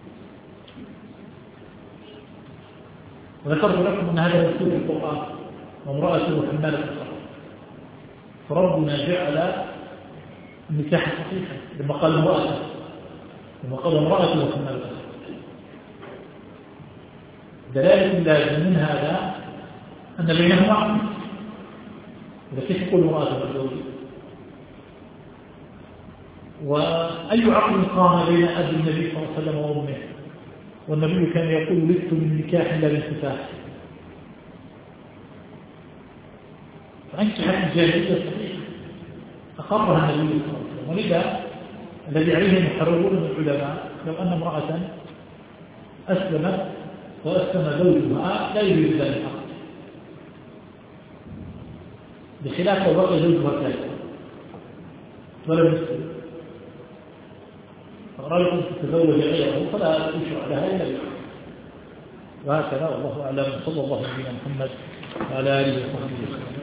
وذكرت لكم أن هذا مكتوب في القرآن: وامرأته حمالة الحطب. فربنا جعل النكاح صحيحا لما قال امرأته، لما قال امرأته حمالة الحطب. دلالة لازم من هذا أن بينهما عقد. إذا كيف يقول امرأته الزوجة؟ وأي عقد قام بين أبي النبي صلى الله عليه وسلم وأمه؟ والنبي كان يقول: ولدت من نكاح لا بانفتاح. فأنكحت الجاهلية الصحيحة أقرها النبي صلى الله عليه وسلم. ولذا الذي عليه المحررون من العلماء لو أن امرأة أسلمت وأسلم زوجها لا يريد ذلك العقد، بخلاف لو بقي زوجها كافرا ولم يسلم، فرأيكم تتزوج غيره فلا يشرع لها إلا بالعقد. وهكذا والله أعلم. صلى الله عليه وسلم محمد وعلى آله وصحبه وسلم.